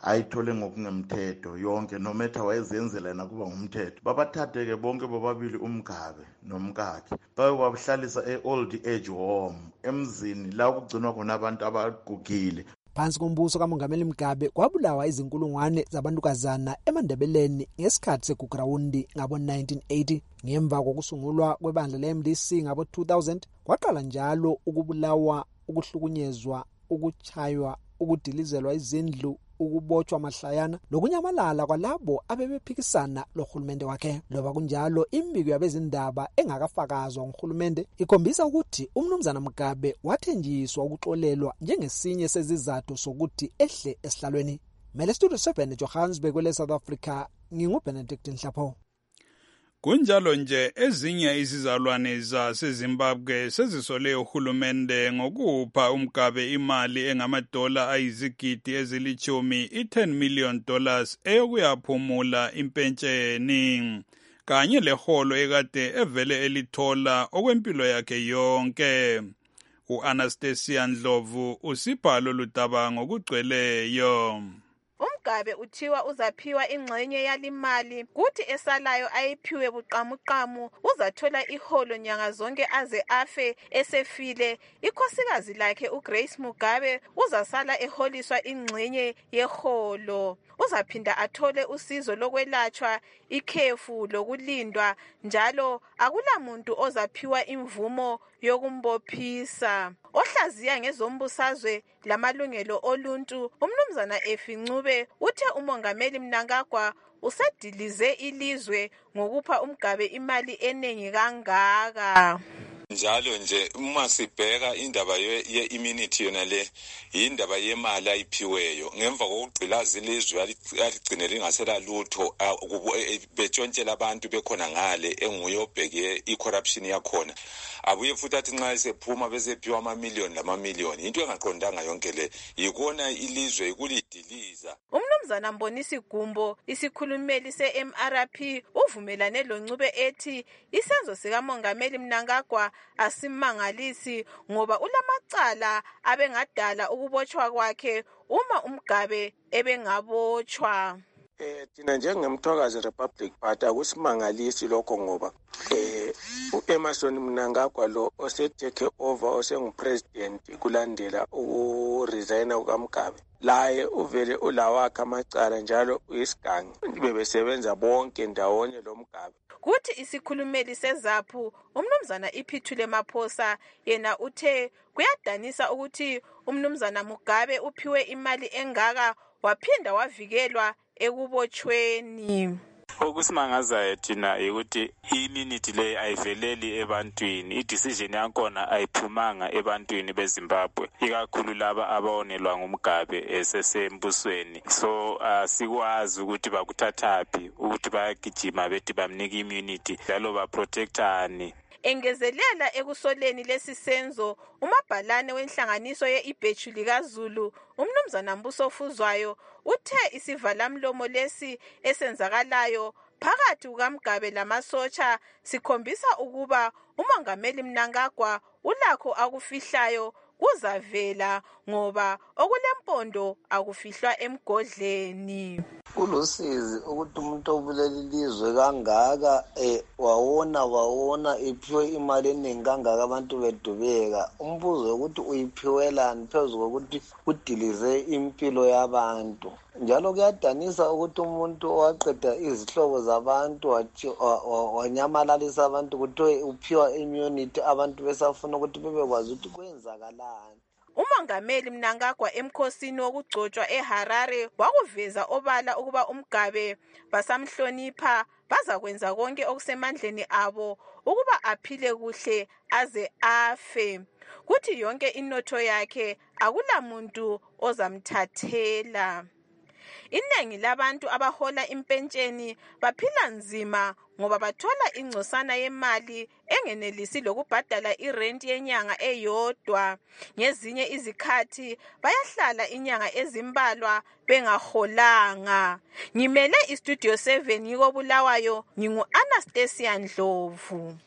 ayithole ngokungemthetho yonke no matter wayezenzela yena kuba ngumthetho. Babathathe-ke bonke bobabili uMgabe nomkakhe babahlalisa e-old age home emzini la kugcinwa khona abantu abagugile. Phansi kombuso kaMongameli Mugabe kwabulawa izinkulungwane zabantukazana eMandebeleni ngesikhathi segugrawundi ngabo-1980. Ngemva kokusungulwa kwebandla le-MDC ngabo-2000 kwaqala njalo ukubulawa, ukuhlukunyezwa, ukuchaywa, ukudilizelwa izindlu, ukubotshwa mahlayana lokunyamalala kwalabo abebephikisana lohulumende wakhe. Loba kunjalo, imbiko yabezindaba engakafakazwa nguhulumende ikhombisa ukuthi umnumzana Mugabe wathenjiswa ukuxolelwa njengesinye sezizathu sokuthi ehle esihlalweni. Mele Studio 7 Johannesburg kwele South Africa, nginguBenedict Nhlapho. Kunjalo nje ezinye izizalwane zaseZimbabwe sezisole uhulumende ngokupha uMgabe imali engamadola ayizigidi ezilithumi $10 million eyokuyaphumula impentsheni kanye leholo ekade evele elithola okwempilo yakhe yonke. U-Anastasia Ndlovu usibhalo ludaba ngokugcweleyo. uMgabe uthiwa uzaphiwa ingxenye yalimali kuthi esalayo ayiphiwe buqamuqamu. Uzathola iholo nyanga zonke aze afe. Esefile ikhosikazi lakhe uGrace Mugabe uzasala eholiswa ingxenye yeholo. Uzaphinda athole usizo lokwelatshwa, ikhefu lokulindwa, njalo akulamuntu ozaphiwa imvumo yokumbophisa. Ohlaziya ngezombusazwe lamalungelo oluntu umnumzana Efincube uthe uMongameli Mnangagwa usedilize ilizwe ngokupha uMgabe imali eningi kangaka. Njalo nje uma sibheka indaba ye-immunity yona le indaba yemali ayiphiweyo ngemva kokugqilaza ilizwe aligcine lingasela lutho betshontshela abantu bekhona ngale enguye obheke i-corruption yakhona. Abuye futhi athi nxa esephuma besephiwa amamiliyoni lamamiliyoni. Into engaqondanga yonke le yikona ilizwe ikulidiliza. Umnumzana Mbonisi Gumbo isikhulumeli se-MRP uvumelane loNcube ethi isenzo sikaMongameli Mnangagwa asimangalisi ngoba ulamacala abengadala ukubotshwa kwakhe uma uMgabe ebengabotshwa. Thina njengemthokazi Republic Party akusimangalisi lokho ngoba uEmmerson Mnangagwa lo osetake over osengupresident kulandela uresigna kukaMgabe laye uvele ulawakhe amacala njalo uyisigangi bebesebenza bonke ndawonye lo Mugabe. Kuthi isikhulumeli seZaphu umnumzana Iphithule Maphosa yena uthe kuyadanisa ukuthi umnumzana Mugabe uphiwe imali engaka waphinda wavikelwa ekubotshweni. Okusimangazayo thina ukuthi immunity le ayiveleli ebantwini, idecision yakhona ayiphumanga ebantwini beZimbabwe, ikakhulu laba abawonelwa nguMgabe esesembusweni. So sikwazi ukuthi bakuthathaphi ukuthi bayagijima bethi bamnika immunity njalo baprotectani. Engezelela ekusoleni lesisenzo umabhalane wenhlanganiso ye-Ibhechu likaZulu umnumzana Mbuso Fuzwayo uthe isivalamlomo lesi esenzakalayo phakathi kukaMgabe lamasotsha sikhombisa ukuba uMongameli Mnangagwa ulakho akufihlayo kuzavela ngoba okulempondo akufihlwa emgodleni. Kulusizi ukuthi umuntu obulela ilizwe kangaka wawona iphiwe imali eningi kangaka abantu bedubeka. Umbuzo ukuthi uyiphiwelani phezu kokuthi udilize impilo yabantu. Njalo kuyadanisa ukuthi umuntu owaqeda izihlobo zabantu wanyamalalisa abantu kuthiwe uphiwa immunity abantu besafuna ukuthi bebekwazi ukuthi kwenzakalani. uMongameli Mnangagwa emkhosini wokugcotshwa eHarare wakuveza obala ukuba uMgabe basamhlonipha bazakwenza konke okusemandleni abo ukuba aphile kuhle aze afe. Kuthi yonke inotho yakhe akulamuntu ozamthathela. Inengi labantu abahola impentsheni baphila nzima ngoba bathola ingcosana yemali engenelisi lokubhadala irent yenyanga eyodwa. Ngezinye izikhathi bayahlala inyanga ezimbalwa bengaholanga. Ngimele iStudio 7 ngiko Bulawayo, ngingu-Anastasia Ndlovu.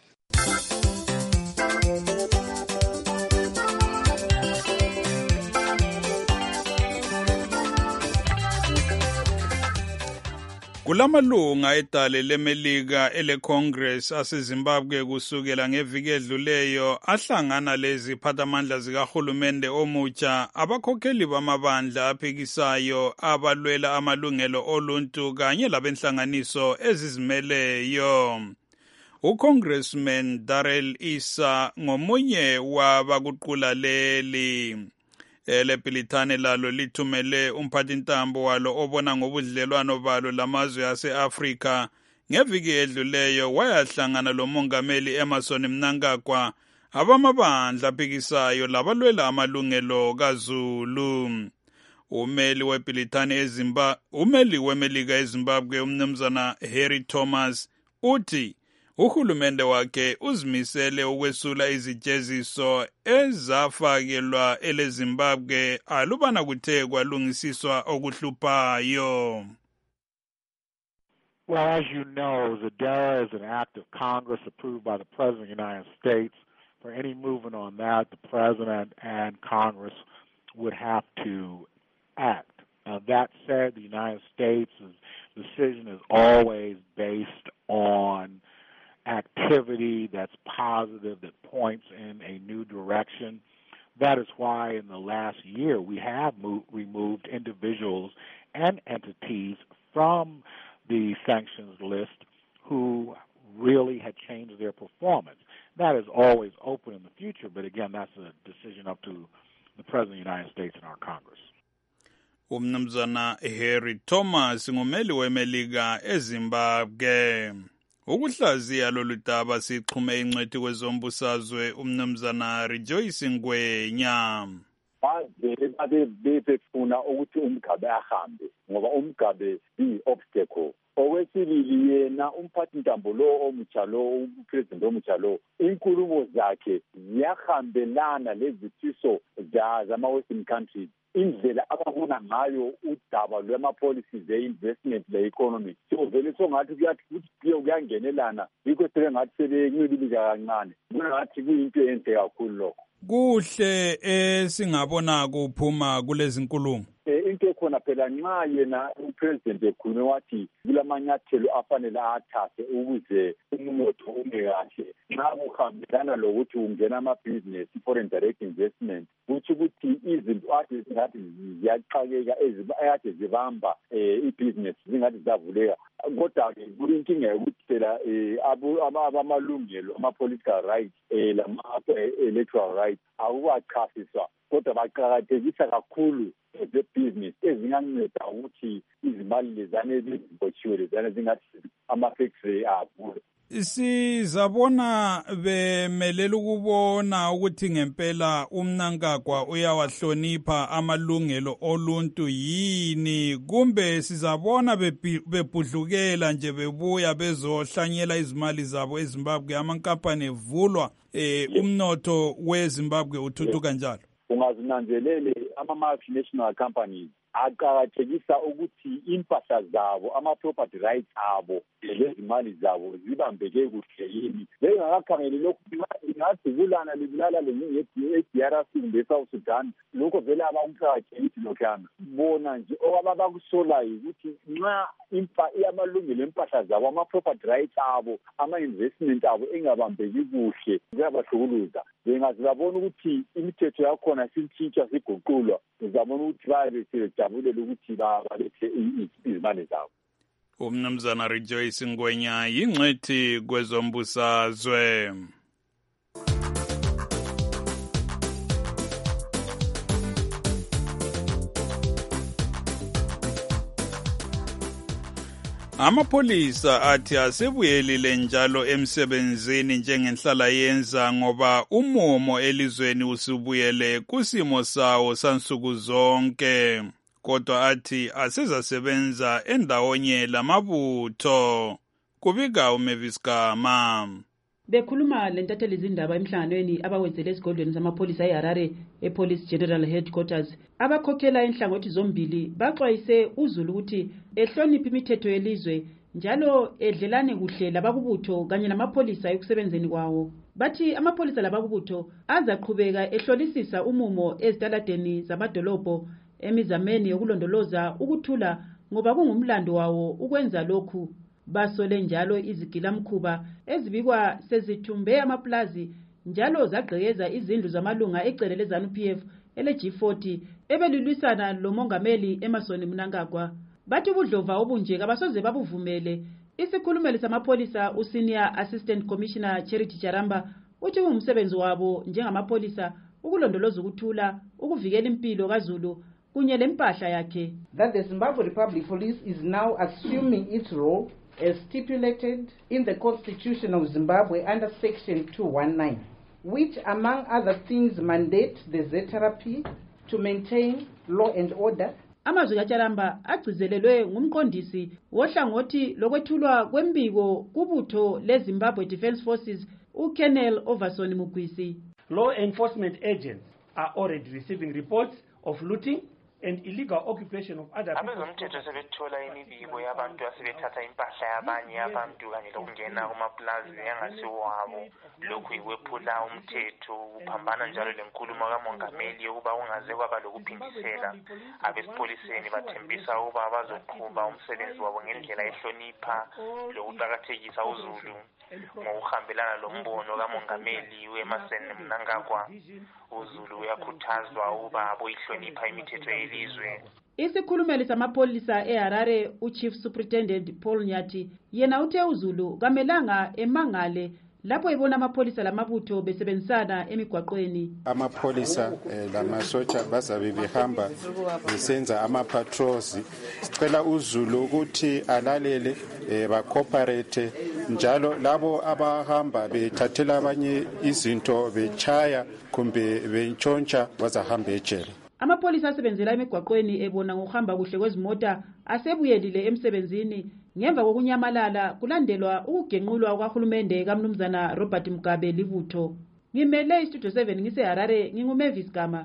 Kulamalunga edale lemelika ele-Congress aseZimbabwe kusukela ngeviki edluleyo ahlangana lezi phathamandla zikahulumende omutsha abakhokheli bamabandla aphikisayo abalwela amalungelo oluntu kanye labenhlanganiso ezizimeleyo. UCongressman Darrell Issa ngomunye wabakuqula leli. Elebhilithane lalo lithumele umphathintambo walo obona ngobudlelwano balo lamazwe ase-Afrika ngeviki edluleyo wayahlangana lomongameli Emmerson Mnangagwa abamabandla aphikisayo labalwela amalungelo kaZulu. Umeli wemelika eZimbabwe umnumzana Harry Thomas uthi uhulumende wakhe uzimisele ukwesula izijeziso ezafakelwa eleZimbabwe alubana kuthe kwalungisiswa okuhluphayo. Well, as you know, ZEDARA is an act of Congress approved by the President of the United States. For any movement on that, the President and Congress would have to act. That said, the United States' decision is always based on activity that's positive, that points in a new direction. That is why in the last year we have removed individuals and entities from the sanctions list who really had changed their performance. That is always open in the future, but again, that's a decision up to the President of the United States and our Congress. Umnumzana Harry Thomas ngumeli wemelika eZimbabwe. Ukuhlaziya lolu daba sixhume ingcwethi kwezombusazwe umnumzana Rejoice Ngwenya. Baze befuna ukuthi uMgabe ahambe ngoba uMgabe i-obstacle. Okwesibili yena umphathintambo lo omutsha lo upresident omutsha lo inkulumo zakhe ziyahambelana lezifiso zama-Western countries. Indlela ababona ngayo udaba lwama-policies ze-investment le-economy sivele songathi kuyangenelana yikho sebengathi sebencibilika kancane kubona ngathi kuyinto enhle kakhulu lokho. Kuhle singabona kuphuma kulezi nkulumo. Into ekhona phela nxa yena upresident ekhulume wathi kulamanyathelo afanele athathe ukuze umnotho ume kahle nxa kuhambelana lokuthi ungena ama-business foreign direct investment kuthi ukuthi izinto ade zingathi ziyaqakeka ade zibamba i-business zingathi ziyavuleka kodwa-ke kulinkinga yokuthi phela abamalungelo ama-political rights lama-electoral rights akukachasiswa kodwa baqakathekisa kakhulu ezebhizinisi ezinganceda ukuthi izimali lezane ezibotshiwe lezane zingathi ama-factory avule. Sizabona bemelela ukubona ukuthi ngempela uMnangagwa uyawahlonipha amalungelo oluntu yini kumbe sizabona bebhudlukela nje bebuya bezohlanyela izimali zabo eZimbabwe amankampani evulwa umnotho weZimbabwe uthuthuka njalo. Ungazinanzelele ama-multinational companies aqakathekisa ukuthi impahla zabo ama-property rights abo lezimali zabo zibambeke kuhle yini bengakakhangeli lokhu ingazibulana libulala le-DRC kumbe e-South Sudan lokho vele abakuqakathekisi lokhuyana bona nje abakusolayo ukuthi nxa amalungelo empahla zabo ama-property rights abo ama-investment abo engabambeki kuhle kuyabahlukuluza bengazibabona ukuthi imithetho yakhona sintshintshwa siguqulwa uzabona ukuthi bayabe sebejabulela ukuthi balethe izimali zabo. Umnumzana Rejoice Ngwenya yingcwethi kwezombusazwe. Amapholisa athi asebuyelile njalo emsebenzini njengenhlala yenza ngoba umumo elizweni usubuyele kusimo sawo sansuku zonke. Kodwa athi asezasebenza endawonye lamabutho. Kubika uMavis Gama. Bekhuluma lentatheli izindaba emhlanganweni abawenzele esigodlweni samapholisa eHarare ePolice General Headquarters. Abakhokhela inhlangothi zombili baxwayise uZulu ukuthi ehloniphe imithetho yelizwe njalo edlelane kuhle labakubutho kanye namapholisa ekusebenzeni kwawo. Bathi amapholisa labakubutho azaqhubeka ehlolisisa umumo ezitaladeni zamadolobho emizameni yokulondoloza ukuthula ngoba kungumlando wawo ukwenza lokhu. Basole njalo izigilamkhuba ezibikwa sezithumbe amaplazi njalo zagqekeza izindlu zamalunga ecele leZANU-PF ele-G40 ebelilwisana lomongameli Emmerson Mnangagwa. Bathi ubudlova obunje kabasoze babuvumele. Isikhulumeli samapholisa uSenior Assistant Commissioner Charity Charamba uthi kungumsebenzi wabo njengamapolisa ukulondoloza ukuthula, ukuvikela impilo kaZulu kunye lempahla yakhe. That the Zimbabwe Republic Police is now assuming its role as stipulated in the Constitution of Zimbabwe under Section 219, which among other things mandate the ZRP to maintain law and order. Amazwi kaCharamba agcizelelwe ngumqondisi wohlangothi lokwethulwa kwembiko kubutho leZimbabwe Defence Forces uKolonel Overson Mugwisi. Law enforcement agents are already receiving reports of looting and illegal occupation of other people. Abezomthetho sebethola imibiko yabantu asebethatha impahla yabanye abantu kanye lokungena kumaplazi angasiwabo. Lokhu ikwephula umthetho uphambana njalo lenkulumo kamongameli yokuba kungaze kwaba lokuphindisela. Abesipoliseni bathembisa ukuba bazoqhuba umsebenzi wabo ngendlela ehlonipha lokuqakathekisa uZulu ngokuhambelana lombono kamongameli weMerson Mnangagwa. uZulu uyakhuthazwa ukuba aboyihlonipha imithetho yelizwe. Isikhulumeli samapholisa eHarare uChief Superintendent Paul Nyati yena uthe uZulu kamelanga emangale lapho ibona amapholisa lamabutho besebenzisana emigwaqweni. Amapholisa lamasotsha bazabe behamba besenza ama-patrols. Sicela uZulu ukuthi alalele ba-cooperate njalo labo abahamba bethathela abanye izinto bechaya kumbe bentshontsha bazahamba ejele. Amapholisa asebenzela emigwaqweni ebona ngokuhamba kuhle kwezimota asebuyelile emsebenzini ngemva kokunyamalala kulandelwa ukugenqulwa kwahulumende kaMnumzana Robert Mugabe libutho. Ngimele iStudio 7 ngiseHarare nginguMavis Gama.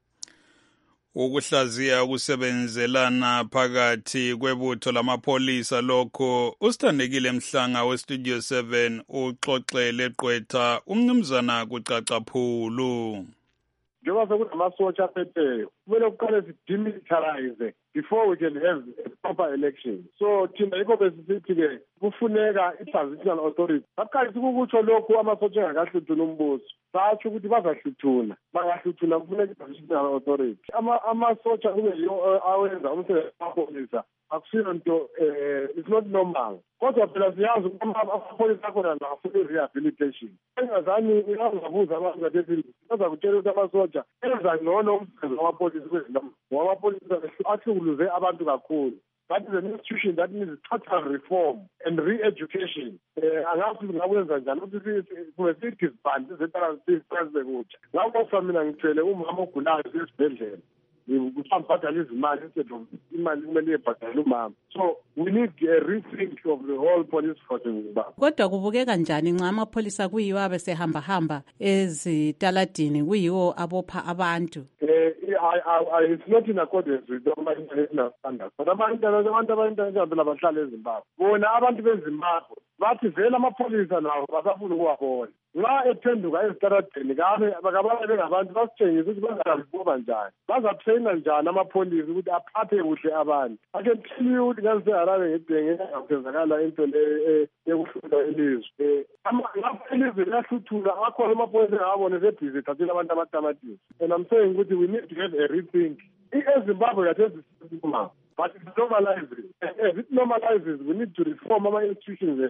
Ukuhlaziya ukusebenzelana phakathi kwebutho lamapholisa lokho usithandekile Mhlanga weStudio 7 uxoxele Gqwetha umnumzana kuCacaphulu. Njengoba sekunamasotsha aphetheyo kumele kuqale sidemilitarize before we can have a proper election. So thina yikho besisithi-ke kufuneka i-transitional authority. Baqalisa ukukutsho lokhu amasotsha engakahluthuni umbuso. Satsho ukuthi bazahluthuna. Bangahluthuna kufuneka i-transitional authority. Amasotsha kube yiwo awenza umsebenzi wamapholisa. Akusiyo nto, it's not normal. Kodwa phela siyazi ukuthi amapholisa akhona nafuna i-rehabilitation. Engazani ingazabuza abantu kathethile. Bazakutshela ukuthi amasotsha enza ngcono umsebenzi wamapholisa kwezindawo. Amapholisa ahlukuluze abantu kakhulu. That is an institution that needs total reform and re-education. Angazi ngakwenza njani ukuthi kuwesidisband zetarasize kutsha. Ngakho mina ngithwele umama ogulayo esibhedlela. Kusamphathela izimali instead of imali kumele iyebhadala umama. So we need a rethink of the whole police force in Zimbabwe. Kodwa kubukeka njani nxa amapholisa kuyiwo abesehamba ezitaladini kuyiwo abopha abantu? It's not in accordance with the international standards. But abantu international bahlala eZimbabwe. Bona abantu beZimbabwe bathi vele amapholisa nawo basafuna ukuwabona. Nxa ephenduka ezitaladini bakababe bengabantu basitshengisa ukuthi bazalibuka njani. Bazatraina njani amapholisa ukuthi aphathe kuhle abantu. I can tell you ukuthi ngiseHarare ngedenge ngaphezakala into yokuhlula ilizwe. Ilizwe liyahluthula akhona amapholisa engabona sebhizi ethathela abantu amatamatisi. And I'm saying ukuthi we need to have a rethink. eZimbabwe kathesi sikhuluma. But it normalizes. As it normalizes, we need to reform our institutions,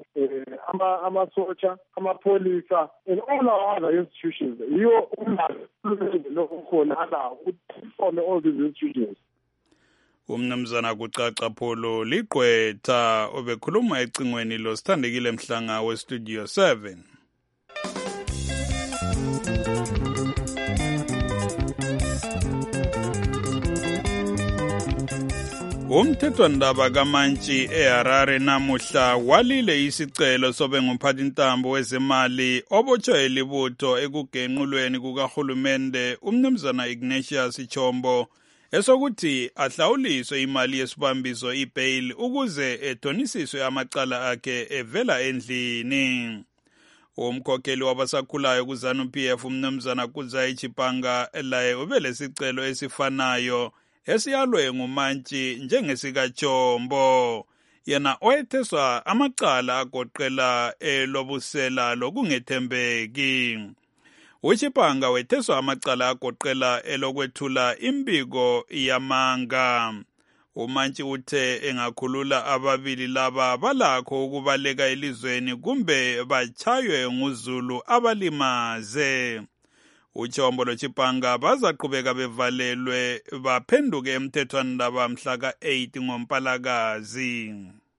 amasotsha, amapolisa, and all our other institutions. You reform all these institutions. Umnumzana kuCacaphulu liGqwetha obekhuluma ecingweni lo Sithandekile Mhlanga weStudio 7. Umthethwandaba kaMantshi eHarare namuhla walile isicelo sobe ngumphathintambo wezemali obotshwe libutho ekugenqulweni kukahulumende umnumzana Ignatius Chombo esokuthi ahlawuliswe imali yesibambiso ibail ukuze ethonisiswe amacala akhe evela endlini. Umkhokheli wabasakhulayo kuZANU-PF umnumzana Kuzayi Chipanga laye ubelesicelo esifanayo esiyalwe ngumantshi njengesikajombo, yena oyetheswa amacala agoqela elobusela lokungethembeki. uChipanga wetheswa amacala agoqela elokwethula imbiko yamanga. umantshi uthe engakhulula ababili laba balakho ukubaleka elizweni kumbe bachaywe nguzulu abalimaze. uChombo loChipanga bazaqhubeka bevalelwe baphenduke emthethweni laba mhla ka-8 ngoMpalakazi.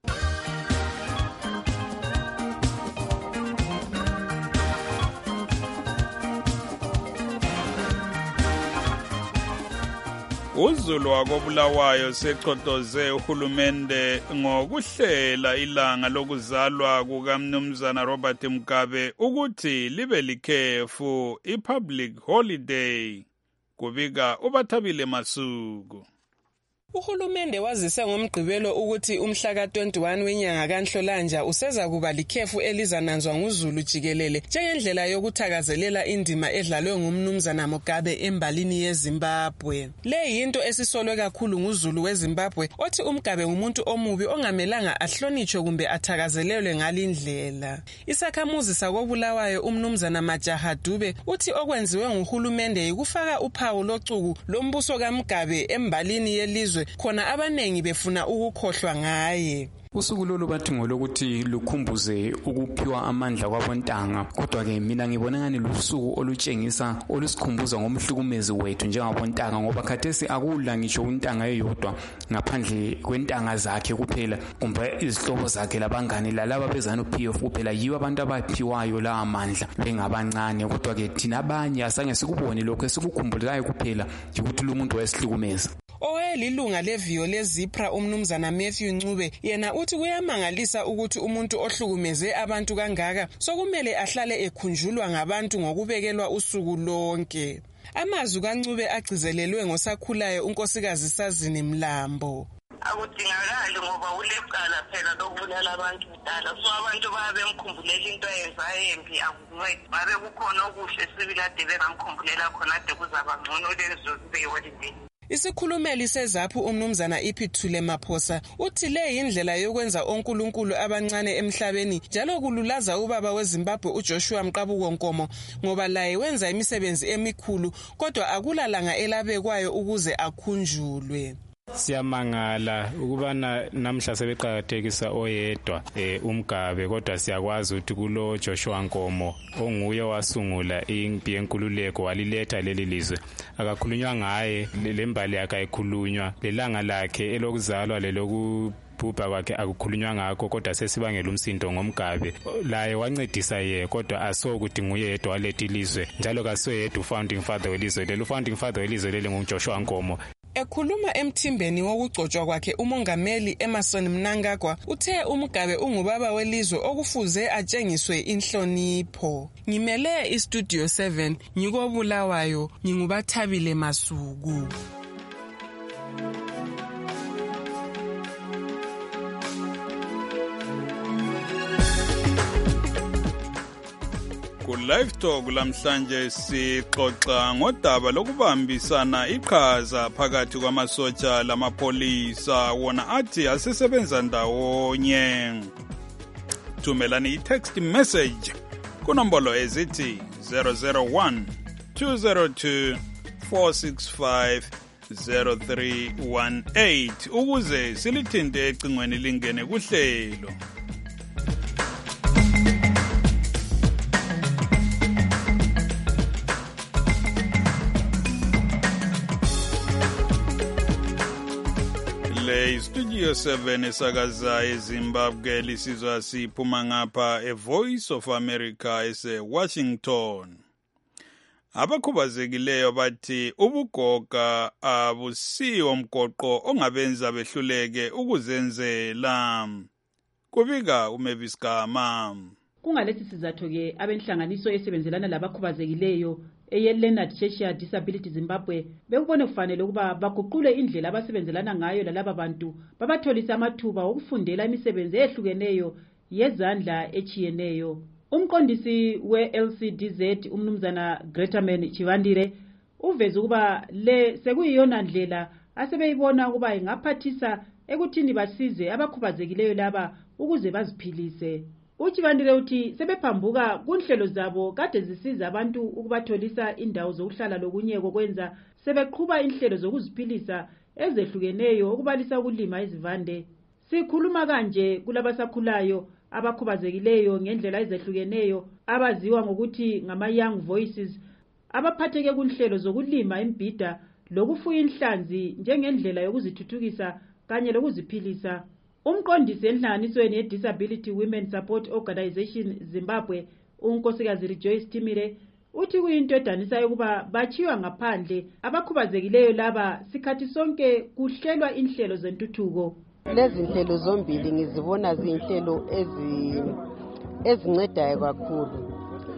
uZulu wakobulawayo sechotoze uhulumende ngokuhlela ilanga lokuzalwa kukaMnumzana Robert Mugabe ukuthi libe likhefu, i-public holiday. Kubika uBathabile Masuku. Uhulumende wazise ngomgqibelo ukuthi umhla ka-21 wenyanga kaNhlolanja useza kuba likhefu elizananzwa nguZulu jikelele njengendlela yokuthakazelela indima edlalwe ngumnumzana Mugabe embalini yeZimbabwe. Le yinto esisolwe kakhulu nguZulu weZimbabwe othi uMugabe umuntu omubi ongamelanga ahlonitshwe kumbe athakazelelwe ngalindlela. Isakhamuzi sakobulawayo umnumzana Majaha Dube uthi okwenziwe nguhulumende yikufaka uphawu locuku lombuso kaMugabe embalini yelizwe khona abanengi befuna ukukhohlwa ngaye. Usuku lolu bathi ngolokuthi lukhumbuze ukuphiwa amandla kwabontanga, kodwa ke mina ngibona ngani lusuku olutshengisa olusikhumbuza ngomhlukumezi wethu njengabontanga, ngoba khathesi akula ngisho untanga eyodwa ngaphandle kwentanga zakhe kuphela kumbe izihlobo zakhe labangani lalaba bezana uPF kuphela yibo abantu abaphiwayo la amandla bengabancane, kodwa ke thina abanye asange sikubone lokho, esikukhumbulayo kuphela ukuthi lo muntu wayesihlukumeza. Owayelilunga leviyo leZipra umnumzana Matthew Ncube yena uthi kuyamangalisa ukuthi umuntu ohlukumeze abantu kangaka sokumele ahlale ekhunjulwa ngabantu ngokubekelwa usuku lonke. Amazwi kaNcube agcizelelwe ngosakhulayo unkosikazi Sazini Mlambo. Akudingakali ngoba ulecala phela lokubulala abantu kudala, so abantu babemkhumbulela into eyenzayo embi akuncedi. Babe kukhona okuhle sibikade bengamkhumbulela khona ade kuzaba ngcono lenzo kube yiholiday. Isikhulumeli seZaphu umnumzana Iphuthule Maphosa uthi le indlela yokwenza onkulunkulu abancane emhlabeni njalo kululaza ubaba weZimbabwe uJoshua Mqabuko Nkomo ngoba laye wenza imisebenzi emikhulu kodwa akulalanga elabekwayo ukuze akhunjulwe. Siyamangala ukubana namhla sebeqhakathekisa oyedwa uMgabe, kodwa siyakwazi ukuthi kulo Joshua Nkomo onguye wasungula impi yenkululeko waliletha leli lizwe akakhulunywa ngaye, lembali yakhe ayikhulunywa, lelanga lakhe elokuzalwa lelokubhubha kwakhe akukhulunywa ngakho, kodwa sesibangela umsindo ngoMgabe. Laye wancedisa ye, kodwa asokuthi nguye yedwa waletha ilizwe njalo kasoyedwa ufounding father welizwe lelo. Ufounding father welizwe lelo nguJoshua Nkomo. Ekhuluma emthimbeni wokugcotshwa kwakhe umongameli Emmerson Mnangagwa uthe uMgabe ungubaba welizwe okufuze atshengiswe inhlonipho. Ngimele iStudio 7 ngikobulawayo nginguBathabile Masuku. Live Talk lamhlanje sixoxa ngodaba lokubambisana iqhaza phakathi kwamasotsha lamapolisa wona athi asesebenza ndawonye. Thumelani i-text message kunombolo ezithi 001 202 465 0318 ukuze silithinte ecingweni lingene kuhlelo. Studio 7 esakaza eZimbabwe lisizwa siphuma ngapha eVoice of America eseWashington. Abakhubazekileyo bathi ubugoga abusiwo mgoqo ongabenza behluleke ukuzenzela. Kubika uMavis Gama. Kungalesi sizathu ke abenhlanganiso esebenzelana labakhubazekileyo eyeLeonard Cheshire Disability Zimbabwe bekubone kufanele ukuba baguqule indlela abasebenzelana ngayo lalaba bantu babatholisa amathuba okufundela imisebenzi ehlukeneyo yezandla echiyeneyo. Umqondisi we-LCDZ umnumzana Gretaman Chivandire uveza ukuba le sekuyiyona ndlela asebeyibona ukuba ingaphathisa ekuthini basize abakhubazekileyo laba ukuze baziphilise. Uchibandile uthi sebephambuka kunhlelo zabo kade zisiza abantu ukubatholisa indawo zokuhlala lokunyeko kwenza sebeqhuba inhlelo zokuziphilisa ezehlukeneyo ukubalisa ukulima izivande. Sikhuluma kanje kulabasakhulayo abakhubazekileyo ngendlela ezehlukeneyo abaziwa ngokuthi ngama-young voices abaphatheke kunhlelo zokulima imbhida lokufuya inhlanzi njengendlela yokuzithuthukisa kanye lokuziphilisa. Umqondisi enhlanganisweni ye-Disability Women Support Organization Zimbabwe, unkosikazi Rejoice Timire, uthi kuyinto edanisayo ukuba bachiywa ngaphandle abakhubazekileyo laba sikhathi sonke kuhlelwa inhlelo zentuthuko. Lezi nhlelo zombili ngizibona zinhlelo ezincedayo kakhulu.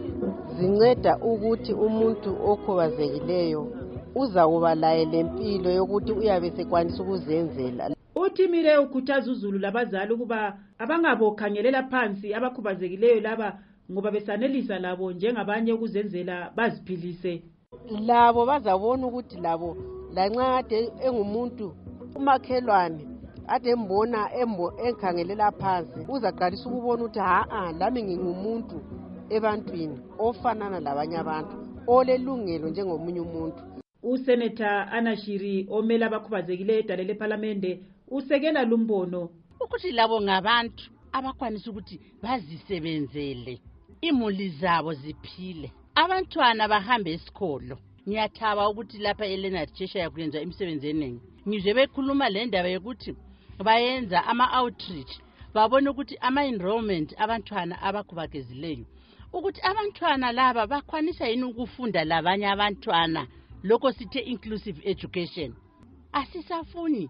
Zinceda ukuthi umuntu okhubazekileyo uzakuba laye lempilo yokuthi uyabe sekwanisa ukuzenzela. Uthimire ukhuthaza uzulu labazali ukuba abangabokhangelela phansi abakhubazekileyo laba ngoba besanelisa labo njengabanye ukuzenzela baziphilise. Labo bazabona ukuthi labo lanxa ade engumuntu umakhelwane ade embona enkhangelela phansi uzaqalisa ukubona ukuthi lami ngingumuntu ebantwini ofanana labanye abantu olelungelo njengomunye umuntu. Usenator Anashiri omela abakhubazekileyo edale leParliament usekela lumbono ukuthi labo ngabantu abakwanisa ukuthi bazisebenzele imuli zabo ziphile, abantwana bahambe esikolo. Ngiyathaba ukuthi lapha eLeonard Cheshire kuyenza imisebenzi eningi. Ngizwe bekhuluma le ndaba yokuthi bayenza ama-outreach babona ukuthi ama-enrollment abantwana abakhubazekileyo ukuthi abantwana laba bakwanisa yini ukufunda labanye abantwana, lokho sithe inclusive education. Asisafuni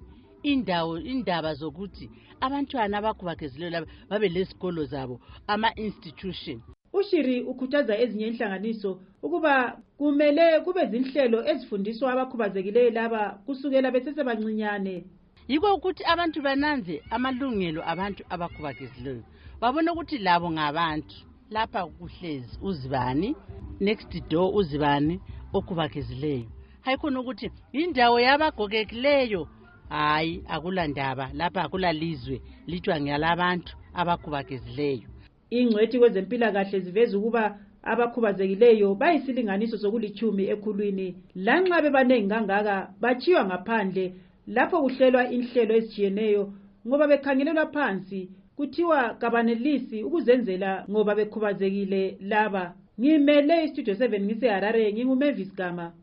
indaba zokuthi abantwana abakhubazekileyo laba babe lesikolo zabo ama-institution. Ushiri ukhuthaza ezinye inhlanganiso ukuba kumele kube zinhlelo ezifundiswa abakhubazekileyo laba kusukela besesebancinyane. Yiko ukuthi abantu bananze amalungelo abantu abakhubazekileyo, babona ukuthi labo ngabantu. Lapha kuhlezi uzibani, next door uzibani okhubazekileyo. Hayikhona ukuthi indawo yabagogekileyo, hayi akulandaba lapha akulalizwe lithiwa ngalabantu abakhubazekileyo. Ingcwethi kwezempilakahle ziveza ukuba abakhubazekileyo bayisilinganiso sokulithumi ekhulwini lanxa bebanengi kangaka bachiywa ngaphandle lapho kuhlelwa inhlelo ezijiyeneyo ngoba bekhangelelwa phansi kuthiwa kabanelisi ukuzenzela ngoba bekhubazekile laba. Ngimele istudio 7 ngiseHarare, nginguMavis Gama.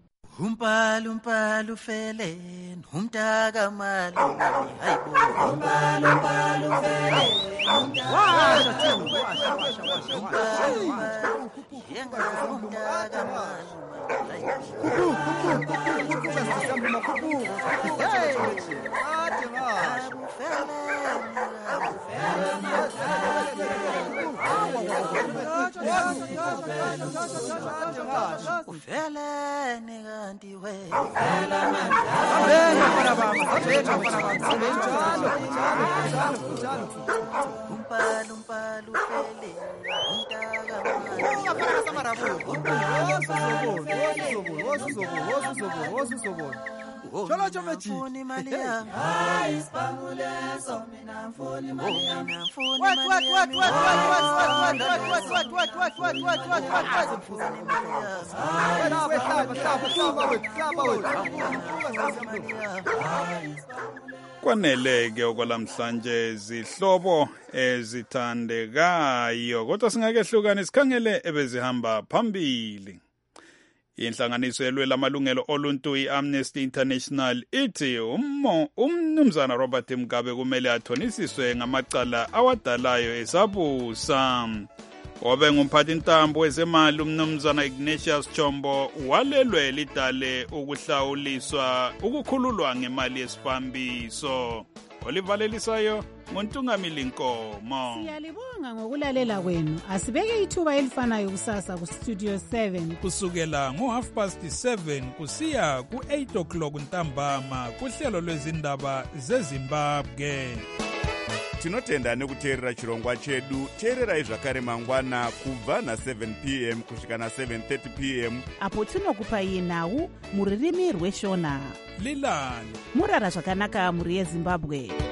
Umpalu fele umtaka mali hayibo umpalu fele umtaka Kwaneleke okwalamhlanje zihlobo ezithandekayo, kodwa singakehlukana sikhangele ebezihamba phambili. Inhlanganiso yelwela amalungelo oluntu i-Amnesty International ithi umnumzana Robert Mugabe kumele athonisiswe ngamacala awadalayo esabusa. Obe ngumphathi ntambo wezemali umnumzana Ignatius Chombo walelwe lidale ukuhlawuliswa ukukhululwa ngemali yesibambiso. Olivalelisayo ngontungamili Nkomo. Siyalibonga ngokulalela kwenu. Asibeke ithuba elifanayo kusasa ku Studio 7 kusukela ngo7:30 kusiya ku8 o'clock ntambama kuhlelo lwezindaba zeZimbabwe. tinotenda nekuteerera chirongwa chedu. Teererai zvakare mangwana kubva na7 p.m. kusvika na7:30 p.m. apo tinokupai nhau muririmi rweshona. Lilani murara zvakanaka muri yeZimbabwe.